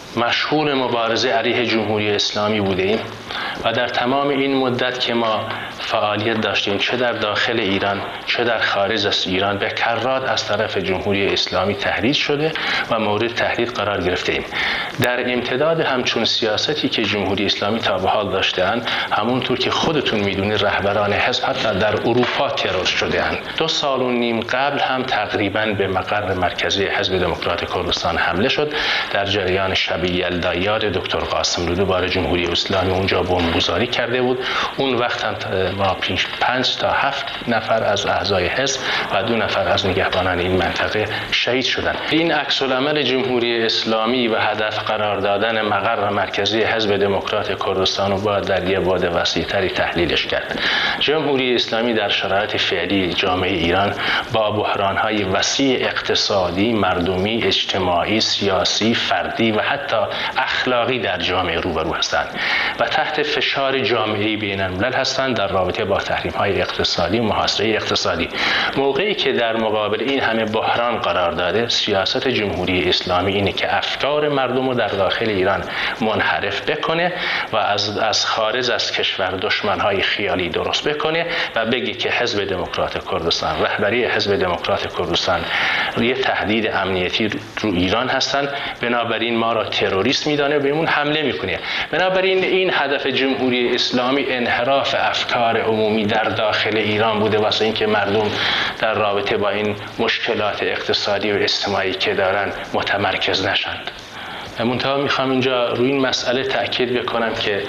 مشغول مبارزه علیه جمهوری اسلامی بودیم و در تمام این مدت که ما فعالیت داشتیم، چه در داخل ایران چه در خارج از ایران، به کرات از طرف جمهوری اسلامی تهدید شده و مورد تهدید قرار گرفتیم. در امتداد همچون سیاستی که جمهوری اسلامی تا به حال داشته‌اند، همونطور که خودتون میدونید رهبران حزب حتی در اروپا ترور شده‌اند. دو سال و نیم قبل هم تقریباً به مقر مرکزی حزب دموکرات کردستان حمله شد. در جریان شب یلدا یاد دکتر قاسم رودو بار جمهوری اسلامی اونجا بمبگذاری کرده بود. اون وقت هم ما پنج تا هفت نفر از اعضای حزب و دو نفر از نگهبانان این منطقه شهید شدند. این عکس العمل جمهوری اسلامی و هدف قرار دادن مقر مرکزی حزب دموکرات کردستان رو باید در یه بعد وسیع‌تری تحلیلش کرد. جمهوری اسلامی در شرایط فعلی جامعه ایران با بحران‌های وسیع اقتصادی، مردمی، اجتماعی، سیاسی، فردی و حتی اخلاقی در جامعه روبرو هستند و تحت فشار جامعه بین‌الملل هستند در رابطه با تحریم‌های اقتصادی و محاصره اقتصادی. موقعی که در مقابل این همه بحران قرار داده، سیاست جمهوری اسلامی اینه که افکار مردم رو در داخل ایران منحرف بکنه و از از خارج از کشور دشمن‌های خیالی درست بکنه و بگه که حزب دموکرات کردستان، رهبری حزب دموکرات کردستان یه تهدید امنیتی رو ایران هستن، بنابراین ما را تروریست میدانه، بهمون حمله میکنه. بنابراین این هدف جمهوری اسلامی انحراف افکار عمومی در داخل ایران بوده واسه اینکه مردم در رابطه با این مشکلات اقتصادی و اجتماعی که دارن متمرکز نشند. منتها میخوام اینجا روی این مسئله تأکید بکنم که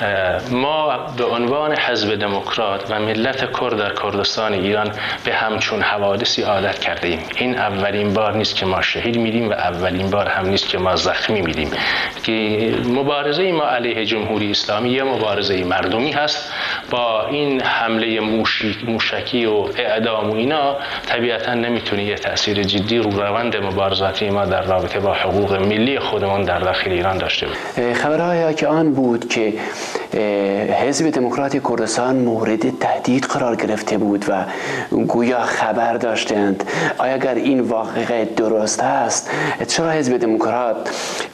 ما به عنوان حزب دموکرات و ملت کرد در کردستان ایران به همچون حوادثی عادت کرده ایم. این اولین بار نیست که ما شهید میدیم و اولین بار هم نیست که ما زخمی میدیم. که مبارزه ما علیه جمهوری اسلامی یه مبارزه مردمی هست. با این حمله موشکی و اعدام و اینا طبیعتا نمیتونه یه تأثیر جدی رو روند مبارزاتی ما در رابطه با حقوق ملی خودمون در داخل ایران داشته بود. خبرهای که آن بود که حزب دموکرات کردستان مورد تهدید قرار گرفته بود و گویا خبر داشتند. آیا اگر این واقعه درست است، چرا حزب دموکرات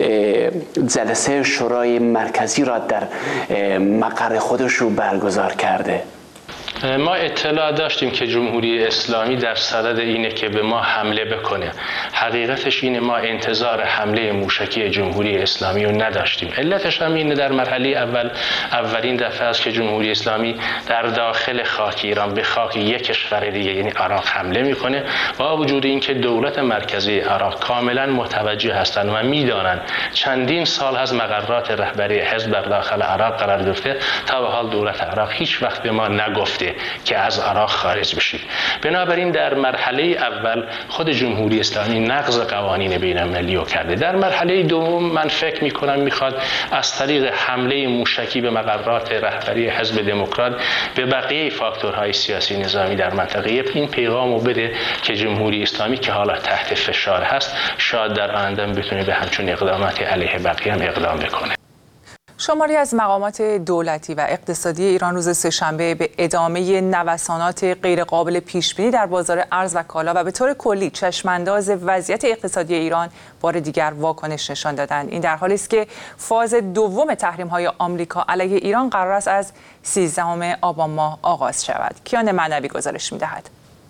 جلسه شورای مرکزی را در مقر خودش رو برگزار کرده؟ ما اطلاع داشتیم که جمهوری اسلامی در صدد اینه که به ما حمله بکنه. حقیقتش اینه ما انتظار حمله موشکی جمهوری اسلامی رو نداشتیم. علتش هم اینه در مرحله اول اولین دفعه است که جمهوری اسلامی در داخل خاک ایران به خاک یک کشور دیگه یعنی عراق حمله میکنه. با وجود اینکه دولت مرکزی عراق کاملا متوجه هستند و میدانند چندین سال از مقررات رهبری حزب در داخل عراق قرار گرفته، تا به حال دولت عراق هیچ وقت به ما نگفته که از عراق خارج بشید. بنابراین در مرحله اول خود جمهوری اسلامی نقض قوانین بین المللی رو کرده. در مرحله دوم من فکر میکنم میخواد از طریق حمله موشکی به مقررات رهبری حزب دموکرات به بقیه فاکتورهای سیاسی نظامی در منطقه این پیغامو بده که جمهوری اسلامی که حالا تحت فشار هست، شاید در آینده بتونه به همچون اقدامات علیه بقیه هم اقدام بکنه. شماری از مقامات دولتی و اقتصادی ایران روز سه‌شنبه به ادامه نوسانات غیرقابل پیش‌بینی در بازار ارز و کالا و به طور کلی چشمانداز وضعیت اقتصادی ایران بار دیگر واکنش نشان دادند. این در حالی است که فاز دوم تحریم‌های آمریکا علیه ایران قرار است از سیزدهم آبان ماه آغاز شود. کیان معنوی گزارش می‌دهد.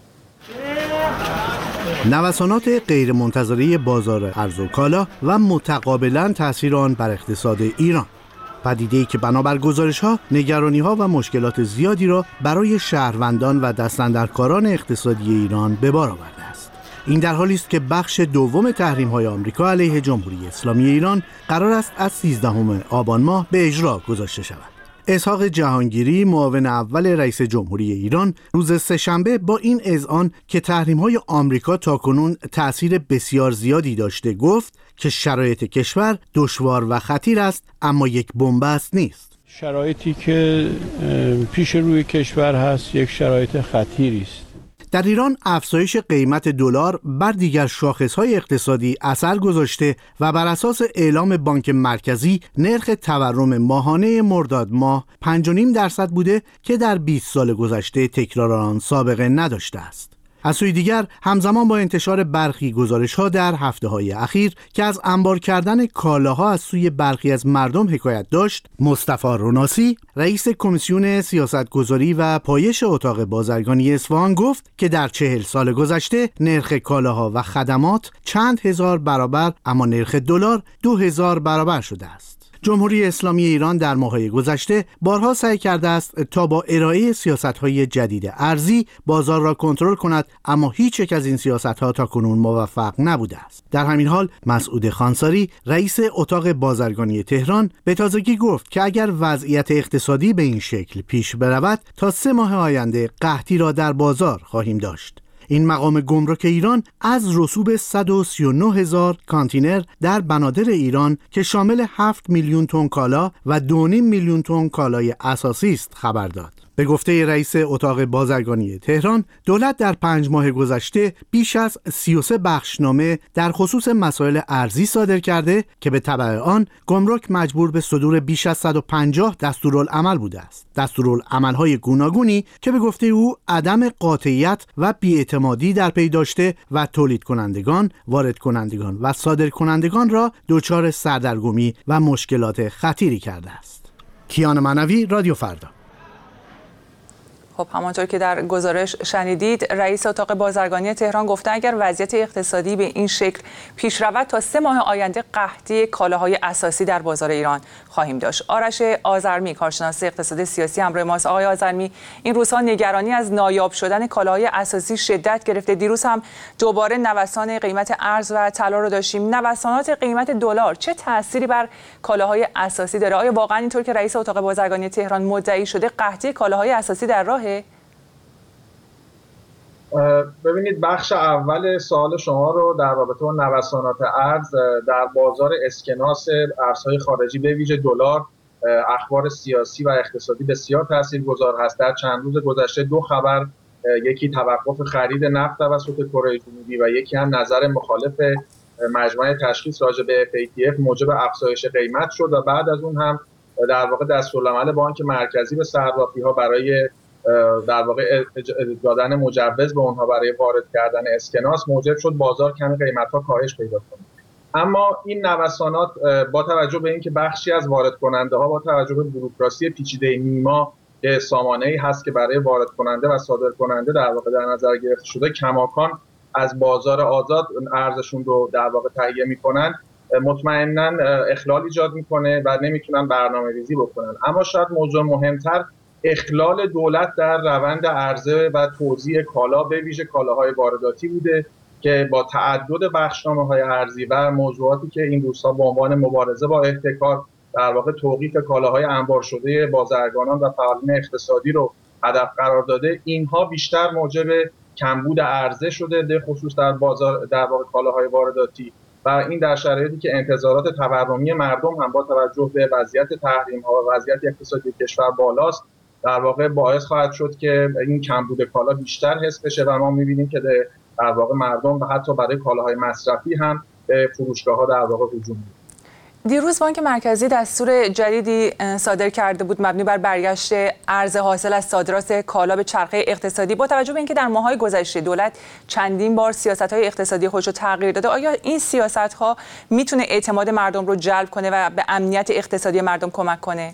نوسانات غیرمنتظره بازار ارز و کالا و متقابلاً تأثیر آن بر اقتصاد ایران، پدیده‌ای که بنابر گزارش‌ها نگرانی‌ها و مشکلات زیادی را برای شهروندان و دستاندرکاران اقتصادی ایران به بار آورده است. این در حالی است که بخش دوم تحریم‌های آمریکا علیه جمهوری اسلامی ایران قرار است از سیزدهم آبان ماه به اجرا گذاشته شود. اسحاق جهانگیری، معاون اول رئیس جمهوری ایران، روز سه‌شنبه با این اذعان که تحریم‌های آمریکا تاکنون تأثیر بسیار زیادی داشته گفت که شرایط کشور دشوار و خطیر است، اما یک بن‌بست نیست. شرایطی که پیش روی کشور هست یک شرایط خطیری است. در ایران افزایش قیمت دلار بر دیگر شاخص‌های اقتصادی اثر گذاشته و بر اساس اعلام بانک مرکزی نرخ تورم ماهانه مرداد ماه پنج و نیم درصد بوده که در بیست سال گذشته تکرار آن سابقه نداشته است. از سوی دیگر همزمان با انتشار برخی گزارش‌ها در هفته‌های اخیر که از انبار کردن کالاها از سوی برخی از مردم حکایت داشت، مصطفی روناسی رئیس کمیسیون سیاستگذاری و پایش اتاق بازرگانی اصفهان گفت که در چهل سال گذشته نرخ کالاها و خدمات چند هزار برابر اما نرخ دلار دو هزار برابر شده است. جمهوری اسلامی ایران در ماه‌های گذشته بارها سعی کرده است تا با ارائه سیاست‌های جدید ارزی بازار را کنترل کند، اما هیچ یک از این سیاست‌ها تاکنون موفق نبوده است. در همین حال مسعود خانساری رئیس اتاق بازرگانی تهران به تازگی گفت که اگر وضعیت اقتصادی به این شکل پیش برود تا سه ماه آینده قحطی را در بازار خواهیم داشت. این مقام گمرک ایران از رسوب صد و سی و نه هزار کانتینر در بنادر ایران که شامل هفت میلیون تن کالا و دو و نیم میلیون تن کالای اساسی است خبر داد. به گفته رئیس اتاق بازرگانی تهران، دولت در پنج ماه گذشته بیش از سی و سه بخشنامه در خصوص مسائل ارزی صادر کرده که به تبع آن گمرک مجبور به صدور بیش از صد و پنجاه دستورالعمل بوده است. دستورالعمل‌های گوناگونی که به گفته او عدم قاطعیت و بی‌اعتمادی در پی داشته و تولید کنندگان، وارد کنندگان و صادر کنندگان را دچار سردرگمی و مشکلات خطیری کرده است. کیان معنوی، رادیو فردا. خب همانطور که در گزارش شنیدید، رئیس اتاق بازرگانی تهران گفته اگر وضعیت اقتصادی به این شکل پیش رود تا سه ماه آینده قحطی کالاهای اساسی در بازار ایران خواهیم داشت. آرش آذرمی، کارشناس اقتصاد سیاسی همراه ماست. آقای آذرمی، این روزها نگرانی از نایاب شدن کالاهای اساسی شدت گرفته. دیروز هم دوباره نوسان قیمت ارز و طلا رو داشتیم. نوسانات قیمت دلار چه تأثیری بر کالاهای اساسی داره؟ آیا واقعا اینطور که رئیس اتاق بازرگانی تهران مدعی شده قحطی کالاهای اساسی در راه؟ ببینید، بخش اول سوال شما رو در رابطه با نوسانات ارز در بازار اسکناس ارزهای خارجی به ویژه دلار، اخبار سیاسی و اقتصادی بسیار تاثیرگذار هست. در چند روز گذشته دو خبر، یکی توقف خرید نفت توسط کره جنوبی و یکی هم نظر مخالف مجمع تشخیص راجع به اف ای تی اف موجب افزایش قیمت شد و بعد از اون هم در واقع دستورالعمل بانک مرکزی به صرافی‌ها برای در واقع دادن مجوز به اونها برای وارد کردن اسکناس موجب شد بازار کمی قیمت‌ها کاهش پیدا کنه. اما این نوسانات با توجه به اینکه بخشی از وارد کننده ها با توجه به بوروکراسی پیچیده نیما که سامانه‌ای هست که برای وارد کننده و صادر کننده در واقع در نظر گرفته شده کماکان از بازار آزاد ارزشون رو در واقع تهیه می‌کنن، مطمئناً اخلال ایجاد می‌کنه و نمی‌تونن برنامه‌ریزی بکنن. اما شاید موضوع مهمتر اخلال دولت در روند عرضه و توزیع کالا به ویژه کالاهای وارداتی بوده که با تعدد بخشنامه‌های ارزی و موضوعاتی که این روزها به عنوان مبارزه با احتکار در واقع توقیف کالاهای انبار شده بازرگانان و فعالین اقتصادی رو هدف قرار داده، اینها بیشتر موجب کمبود عرضه شده به خصوص در بازار در واقع کالاهای وارداتی و این در شرایطی که انتظارات تورمی مردم هم با توجه به وضعیت تحریم‌ها و وضعیت اقتصادی کشور بالاست در واقع باعث خواهد شد که این کمبود کالا بیشتر حس بشه و ما می‌بینیم که در واقع مردم و حتی برای کالاهای مصرفی هم به فروشگاه‌ها در واقع هجوم می‌کنند. دیروز بانک مرکزی دستور جدیدی صادر کرده بود مبنی بر برگشت ارز حاصل از صادرات کالا به چرخه اقتصادی. با توجه به اینکه در ماه‌های گذشته دولت چندین بار سیاست‌های اقتصادی خودش رو تغییر داده، آیا این سیاست‌ها میتونه اعتماد مردم رو جلب کنه و به امنیت اقتصادی مردم کمک کنه؟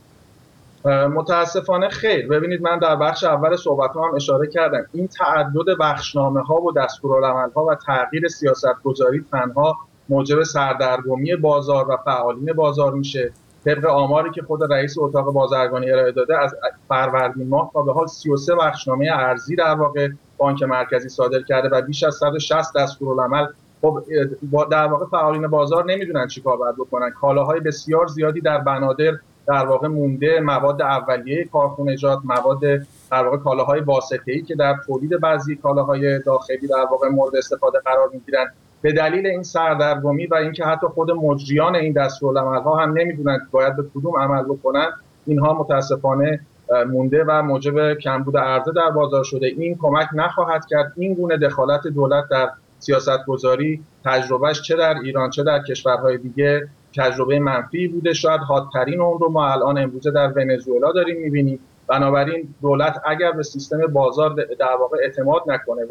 متاسفانه خیر. ببینید، من در بخش اول صحبت‌ها هم اشاره کردم این تعدد بخشنامه‌ها و دستورالعمل‌ها و تغییر سیاست‌گذاری تنها موجب سردرگمی بازار و فعالین بازار میشه. طبق آماری که خود رئیس اتاق بازرگانی ارائه داده، از فروردین ماه تا به حال سی و سه بخشنامه ارزی در واقع بانک مرکزی صادر کرده و بیش از صد و شصت دستورالعمل. خب در واقع فعالین بازار نمیدونن چیکار باید بکنن. کالاهای بسیار زیادی در بنادر در واقع مونده، مواد اولیه کارخانجات، مواد در واقع کالاهای واسطه‌ای که در تولید بعضی کالاهای داخلی در واقع مورد استفاده قرار میگیرن. به دلیل این سردرگمی و اینکه حتی خود مجریان این دستورالعمل‌ها هم نمیدونن باید به کدوم عمل بکنن، اینها متاسفانه مونده و موجب کمبود عرضه در بازار شده. این کمک نخواهد کرد. این گونه دخالت دولت در سیاست‌گذاری تجربهش چه در ایران چه در کشورهای دیگه تجربه منفی بوده. شاید حادترین اون رو ما الان امروزه در ونزوئلا داریم می‌بینیم. بنابراین دولت اگر به سیستم بازار در واقع اعتماد نکنه و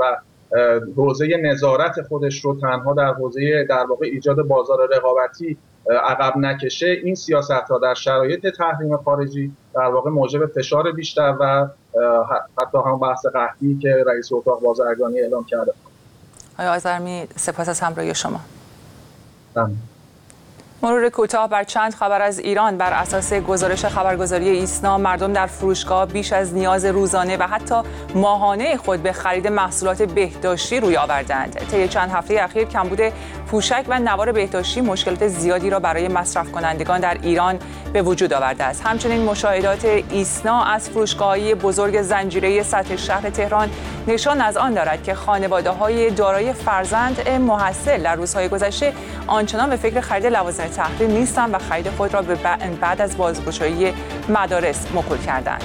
حوزه نظارت خودش رو تنها در حوزه در واقع ایجاد بازار رقابتی عقب نکشه، این سیاست‌ها در شرایط تحریم خارجی در واقع موجب فشار بیشتر و حتی هم بحث قحطی که رئیس اتاق بازرگانی اعلام کرده. آقای آذرمی سپاس از همراهی شما. ممنون. مرور کوتاه بر چند خبر از ایران. بر اساس گزارش خبرگزاری ایسنا، مردم در فروشگاه بیش از نیاز روزانه و حتی ماهانه خود به خرید محصولات بهداشتی روی آوردند. طی چند هفته اخیر کمبود پوشک و نوار بهداشتی مشکلات زیادی را برای مصرف کنندگان در ایران به وجود آورده است. همچنین مشاهدات ایسنا از فروشگاه‌های بزرگ زنجیره‌ای سطح شهر تهران نشان از آن دارد که خانواده‌های دارای فرزند محصل در روزهای گذشته آنچنان به فکر خرید لوازم تحریر نیستند و خرید خود را به بعد از بازگشایی مدارس موکول کردند.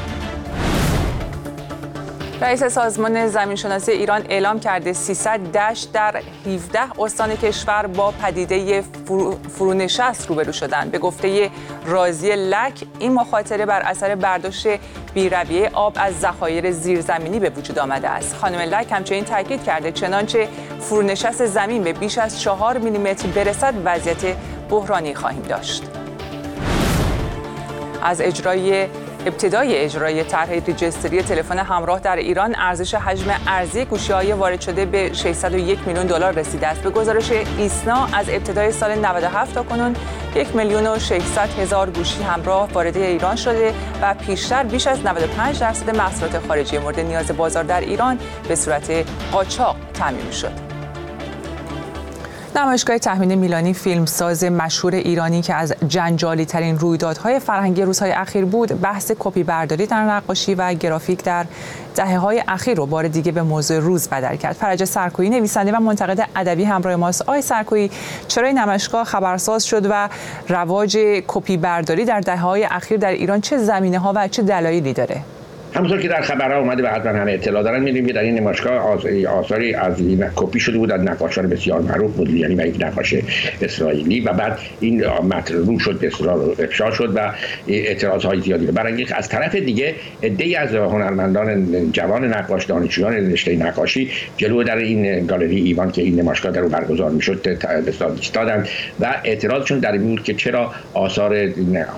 رئیس سازمان زمینشناسی ایران اعلام کرده سیصد دشت در هفده استان کشور با پدیده فرونشست روبرو شدند. به گفته راضیه لک، این مخاطره بر اثر برداشت بی‌رویه آب از ذخایر زیرزمینی به وجود آمده است. خانم لک همچنین تاکید کرده چنانچه فرونشست زمین به بیش از چهار میلیمتر برسد وضعیت بحرانی خواهیم داشت. از اجرای ابتدای اجرای طرح ریجستری تلفن همراه در ایران، ارزش حجم ارزی گوشی‌های وارد شده به ششصد و یک میلیون دلار رسیده است. به گزارش ایسنا از ابتدای سال نود و هفت تا کنون یک میلیون و ششصد هزار گوشی همراه وارد ایران شده و پیشتر بیش از نود و پنج درصد محصولات خارجی مورد نیاز بازار در ایران به صورت قاچاق تامین شد. نمایشگاه تهمین میلانی، فیلمساز مشهور ایرانی که از جنجالی ترین رویدادهای فرهنگی روزهای اخیر بود، بحث کپی برداری در نقاشی و گرافیک در دهه‌های اخیر رو بار دیگه به موضوع روز بدل کرد. فرج سرکویی، نویسنده و منتقد ادبی، همراه ماست. آقای سرکویی، چرا این نمایشگاه خبرساز شد و رواج کپی برداری در دهه‌های اخیر در ایران چه زمینه‌ها و چه دلایلی داره؟ همونطور که در خبرها اومده و حتما همه اطلاع دارن، می‌دونیم که در این نمایشگاه آثاری از کپی شده بود از نقاشان بسیار معروف بود، یعنی یک نقاش اسرائیلی، و بعد این مطرح شد به اصرار افشا شد و اعتراضهای زیادی رو برانگیخت. از طرف دیگه عده‌ای از هنرمندان جوان نقاش، دانشجویان رشته نقاشی جلو در این گالری ایوان که این نمایشگاه در اون برگزار می‌شد ایستادند و اعتراضشون در این بود که چرا آثار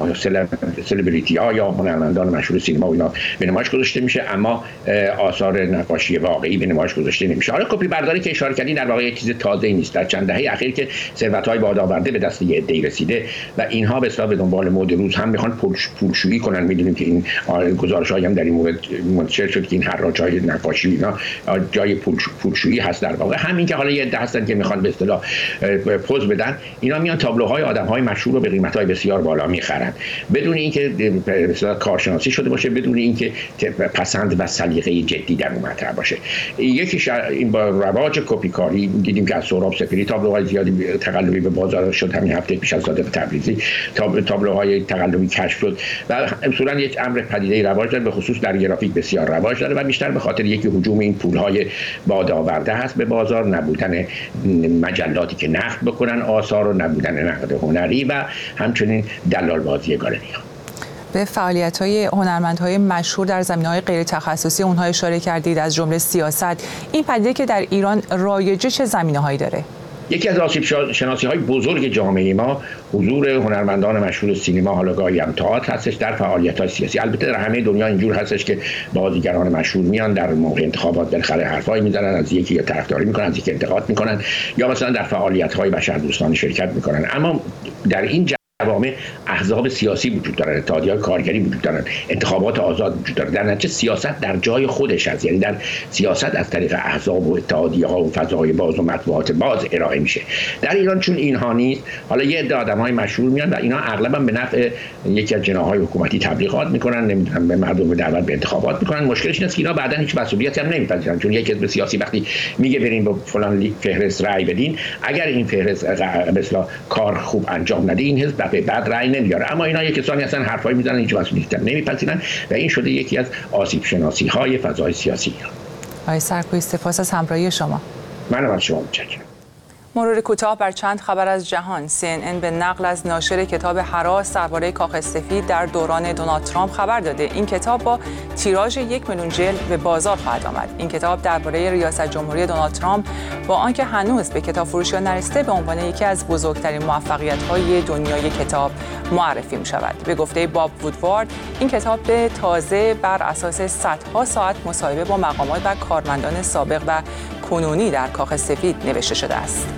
سلبریتی‌ها یا هنرمندان مشهور سینما و اینا به نمایش گذاشته میشه اما آثار نقاشی واقعی به نمایش گذاشته نمیشه. حالا کپی برداری که اشاره کردین در واقع یک چیز تازه‌ای نیست. در چند دهه اخیر که ثروت‌های بادآورده به دست یه عده‌ای رسیده و اینها به اصطلاح به دنبال مد روز هم میخوان پولشویی کنن. میدونیم که این گزارش‌هایی هم در این مورد منتشر شد که این حراج‌های نقاشی اینا جای پولشویی هست. در واقع همین که حالا یه عده هستن که میخوان به اصطلاح پوز بدن، اینا میان تابلوهای آدم‌های مشهور رو به قیمت‌های بسیار بالا میخرن بدون اینکه به اصطلاح کارشناسی شده باشه، بدون اینکه پسند و سلیقه جدی در اون مطرح باشه. یکیش این با رواج کپی کاری دیدیم که از سهراب سپهری تابلوهای زیادی تقلبی به بازار شد. همین هفته پیش از صادق تبریزی تابلوهای تقلبی کشف شد و اصولا یک امر پدیده رواج داره، به خصوص در گرافیک بسیار رواج داره و بیشتر به خاطر یک هجوم این پولهای بادآورده هست به بازار، نبودن مجلاتی که نقد بکنن آثار و نبودن نقد هنری و همچنین دلال بازی گالری. به فعالیت‌های هنرمندهای مشهور در زمینه‌های غیر تخصصی اونها اشاره کردید، از جمله سیاست. این پدیده که در ایران رایجه چه زمینه‌هایی داره؟ یکی از آسیب شناسی‌های بزرگ جامعه ما حضور هنرمندان مشهور سینما، حالا گاهی هم تئاتر هستش در فعالیت‌های سیاسی. البته در همه دنیا اینجور هستش که بازیگران مشهور میان در موقع انتخابات بالاخره حرفایی میزنن، از یکی یا طرفداری میکنن، از یکی انتقاد میکنن یا مثلا در فعالیت‌های بشردوستانه شرکت میکنن. اما در این جوامع احزاب سیاسی وجود دارن، اتحادیه‌های کارگری وجود دارن، انتخابات آزاد وجود داره. در نتیجه سیاست در جای خودش هست، یعنی در سیاست از طریق احزاب و اتحادیه‌ها و فضای باز و مطبوعات باز ارائه میشه. در ایران چون اینها نیست، حالا یه عده آدم‌های مشهور میان و اینا اغلبا به نفع یکی از جناح‌های حکومتی تبلیغات میکنن، نمیدونم به مردم دعوت به انتخابات میکنن. مشکلش اینه که اینا بعداً هیچ مسئولیتی هم نمیپذیرن، چون یک حزب سیاسی وقتی میگه بریم با فلان فهرست رأی بدین، اگر این فهرست به اصطلاح کار خوب انجام نده این حزب به بعد رأی نمیاره. اما اینا یک کسانی هستن حرفایی میزنن، هیچ مسئولیتی نمیپذیرن و این شده یکی از آسیب شناسی های فضای سیاسی. آقای سرکویی، سپاس از همراهی شما. منم از شما متشکرم. مرور کوتاه بر چند خبر از جهان. سی ان ان به نقل از ناشر کتاب هراس درباره کاخ سفید در دوران دونالد ترامپ خبر داده این کتاب با تیراژ یک میلیون جلد به بازار خواهد آمد. این کتاب درباره ریاست جمهوری دونالد ترامپ با آنکه هنوز به کتاب فروشیان نرسیده به عنوان یکی از بزرگترین موفقیت‌های دنیای کتاب معرفی می‌شود. به گفته باب وودوارد این کتاب به تازه بر اساس صدها ساعت مصاحبه با مقامات و کارمندان سابق و کنونی در کاخ سفید نوشته شده است.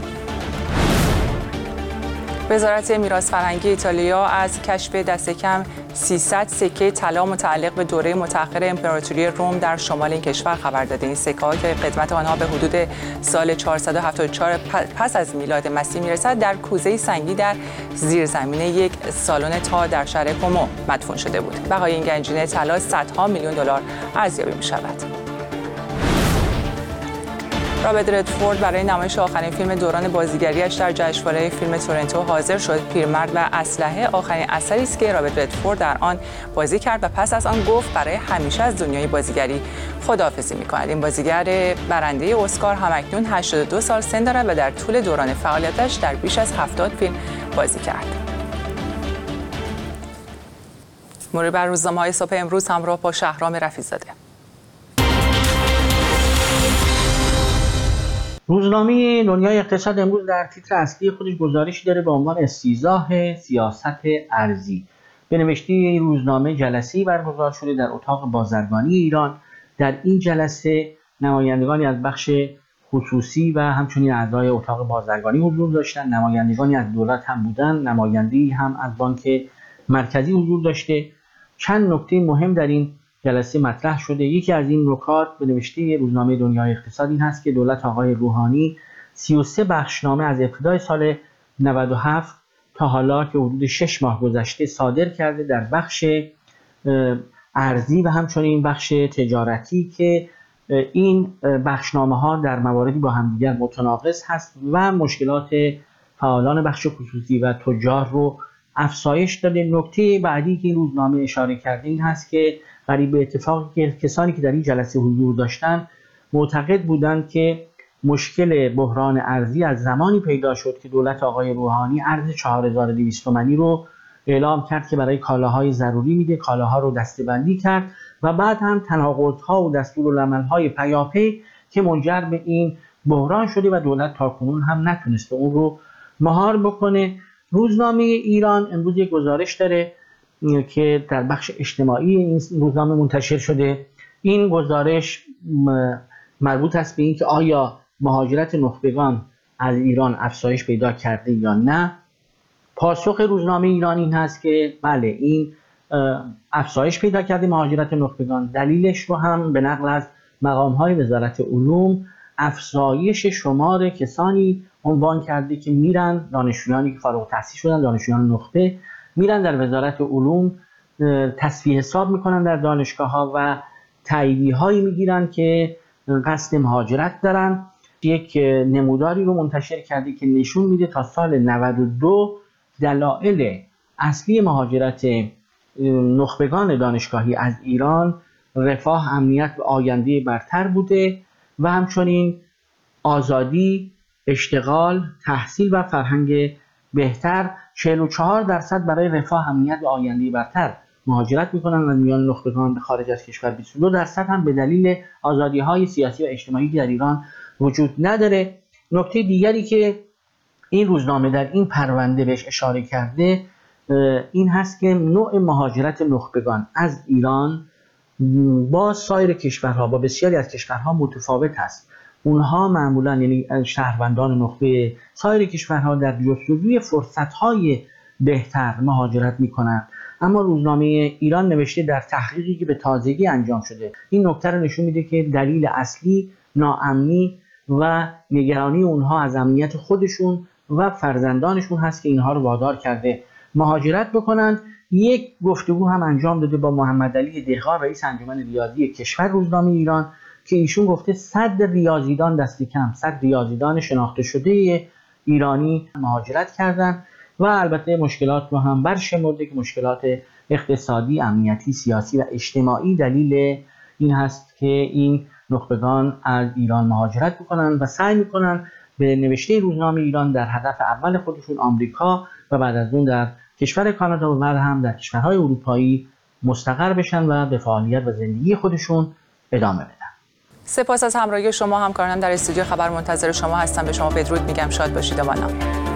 وزارت میراث فرهنگی ایتالیا از کشف دست کم سیصد سکه طلا متعلق به دوره متأخر امپراتوری روم در شمال این کشور خبر داده. این سکه‌ها که قدمت آنها به حدود سال چهارصد و هفتاد و چهار پس از میلاد مسیح میرسد در کوزه سنگی در زیرزمین یک سالن تا در شهر کومو مدفون شده بود. بهای این گنجینه طلا صدها میلیون دلار ارزیابی می‌شود. رابرت ردفورد برای نمایش آخرین فیلم دوران بازیگریش در جشنواره فیلم تورنتو حاضر شد. پیرمرد و اسلحه آخرین اثری است که رابرت ردفورد در آن بازی کرد و پس از آن گفت برای همیشه از دنیای بازیگری خداحافظی می‌کند. این بازیگر برنده اسکار همکنون هشتاد و دو سال سن دارد و در طول دوران فعالیتش در بیش از هفتاد فیلم بازی کرد. مرور بر روزنامه‌های صبح امروز همراه با شهرام رفیع‌زاده. روزنامه دنیای اقتصاد امروز در تیتر اصلی خودش گزارشی داره به عنوان استیضاح سیاست ارزی. به نوشته این روزنامه جلسه‌ای برگزار شده در اتاق بازرگانی ایران. در این جلسه نمایندگانی از بخش خصوصی و همچنین اعضای اتاق بازرگانی حضور داشتن، نمایندگانی از دولت هم بودن، نماینده‌ای هم از بانک مرکزی حضور داشته. چند نکته مهم در این جلسه مطرح شده. یکی از این نکات به نوشته روزنامه دنیای اقتصاد این هست که دولت آقای روحانی سی و سه بخشنامه از ابتدای سال نود و هفت تا حالا که حدود شش ماه گذشته صادر کرده در بخش ارزی و همچنین بخش تجارتی که این بخشنامه ها در مواردی با همدیگر متناقض هست و مشکلات فعالان بخش خصوصی و تجار رو افزایش داده. نکته بعدی که این روزنامه اشاره کرده این هست که قریب به اتفاقی که کسانی که در این جلسه حضور داشتند معتقد بودند که مشکل بحران ارزی از زمانی پیدا شد که دولت آقای روحانی ارز چهار هزار و دویست تومانی رو اعلام کرد که برای کالاهای ضروری میده، کالاها رو دسته‌بندی کرد و بعد هم تناقض‌ها و دستورالعمل‌های پیاپی که منجر به این بحران شده و دولت تاکنون هم نتونسته اون رو مهار بکنه. روزنامه ایران امروز یک گزارش داره که در بخش اجتماعی این روزنامه منتشر شده. این گزارش مربوط است به اینکه آیا مهاجرت نخبگان از ایران افزایش پیدا کرده یا نه. پاسخ روزنامه ایران این هست که بله، این افزایش پیدا کرده مهاجرت نخبگان. دلیلش رو هم به نقل از مقام‌های وزارت علوم افزایش شمار کسانی عنوان کرده که میرن، دانشجویانی که فارغ التحصیل شدن، دانشجویان نخبه میرن در وزارت علوم تصفیه حساب میکنن در دانشگاه‌ها و تاییدیه هایی میگیرن که قصد مهاجرت دارن. یک نموداری رو منتشر کرده که نشون میده تا سال نود و دو دلایل اصلی مهاجرت نخبگان دانشگاهی از ایران رفاه، امنیت و آینده برتر بوده و همچنین آزادی، اشتغال، تحصیل و فرهنگ بهتر. چهل و چهار درصد برای رفاه، امنیت و آینده برتر مهاجرت میکنن و میان نخبگان به خارج از کشور. بیست و دو درصد هم به دلیل آزادی‌های سیاسی و اجتماعی در ایران وجود نداره. نکته دیگری که این روزنامه در این پرونده بهش اشاره کرده این هست که نوع مهاجرت نخبگان از ایران با سایر کشورها، با بسیاری از کشورها متفاوت است. اونها معمولا یعنی شهروندان نخبه سایر کشورها در جستجوی فرصت‌های بهتر مهاجرت می‌کنند. اما روزنامه ایران نوشته در تحقیقی که به تازگی انجام شده این نکته رو نشون میده که دلیل اصلی ناامنی و نگرانی اونها از امنیت خودشون و فرزندانشون هست که اینها رو وادار کرده مهاجرت بکنند. یک گفتگو هم انجام داده با محمد علی دهقان، رئیس انجمن ریاضی کشور روزنامه ایران، که ایشون گفته صد ریاضیدان دست کم صد ریاضیدان شناخته شده ایرانی مهاجرت کردند و البته مشکلات رو هم برشمرده که مشکلات اقتصادی، امنیتی، سیاسی و اجتماعی دلیل این هست که این نخبگان از ایران مهاجرت میکنن و سعی میکنن به نوشته روزنامه ایران در هدف اول خودشون آمریکا و بعد از اون در کشور کانادا و بعد هم در کشورهای اروپایی مستقر بشن و به فعالیت و زندگی خودشون ادامه بدن. سپاس از همراهی شما. همکارانم در استودیو خبر منتظر شما هستم. به شما بدرود میگم. شاد باشید. آوانا.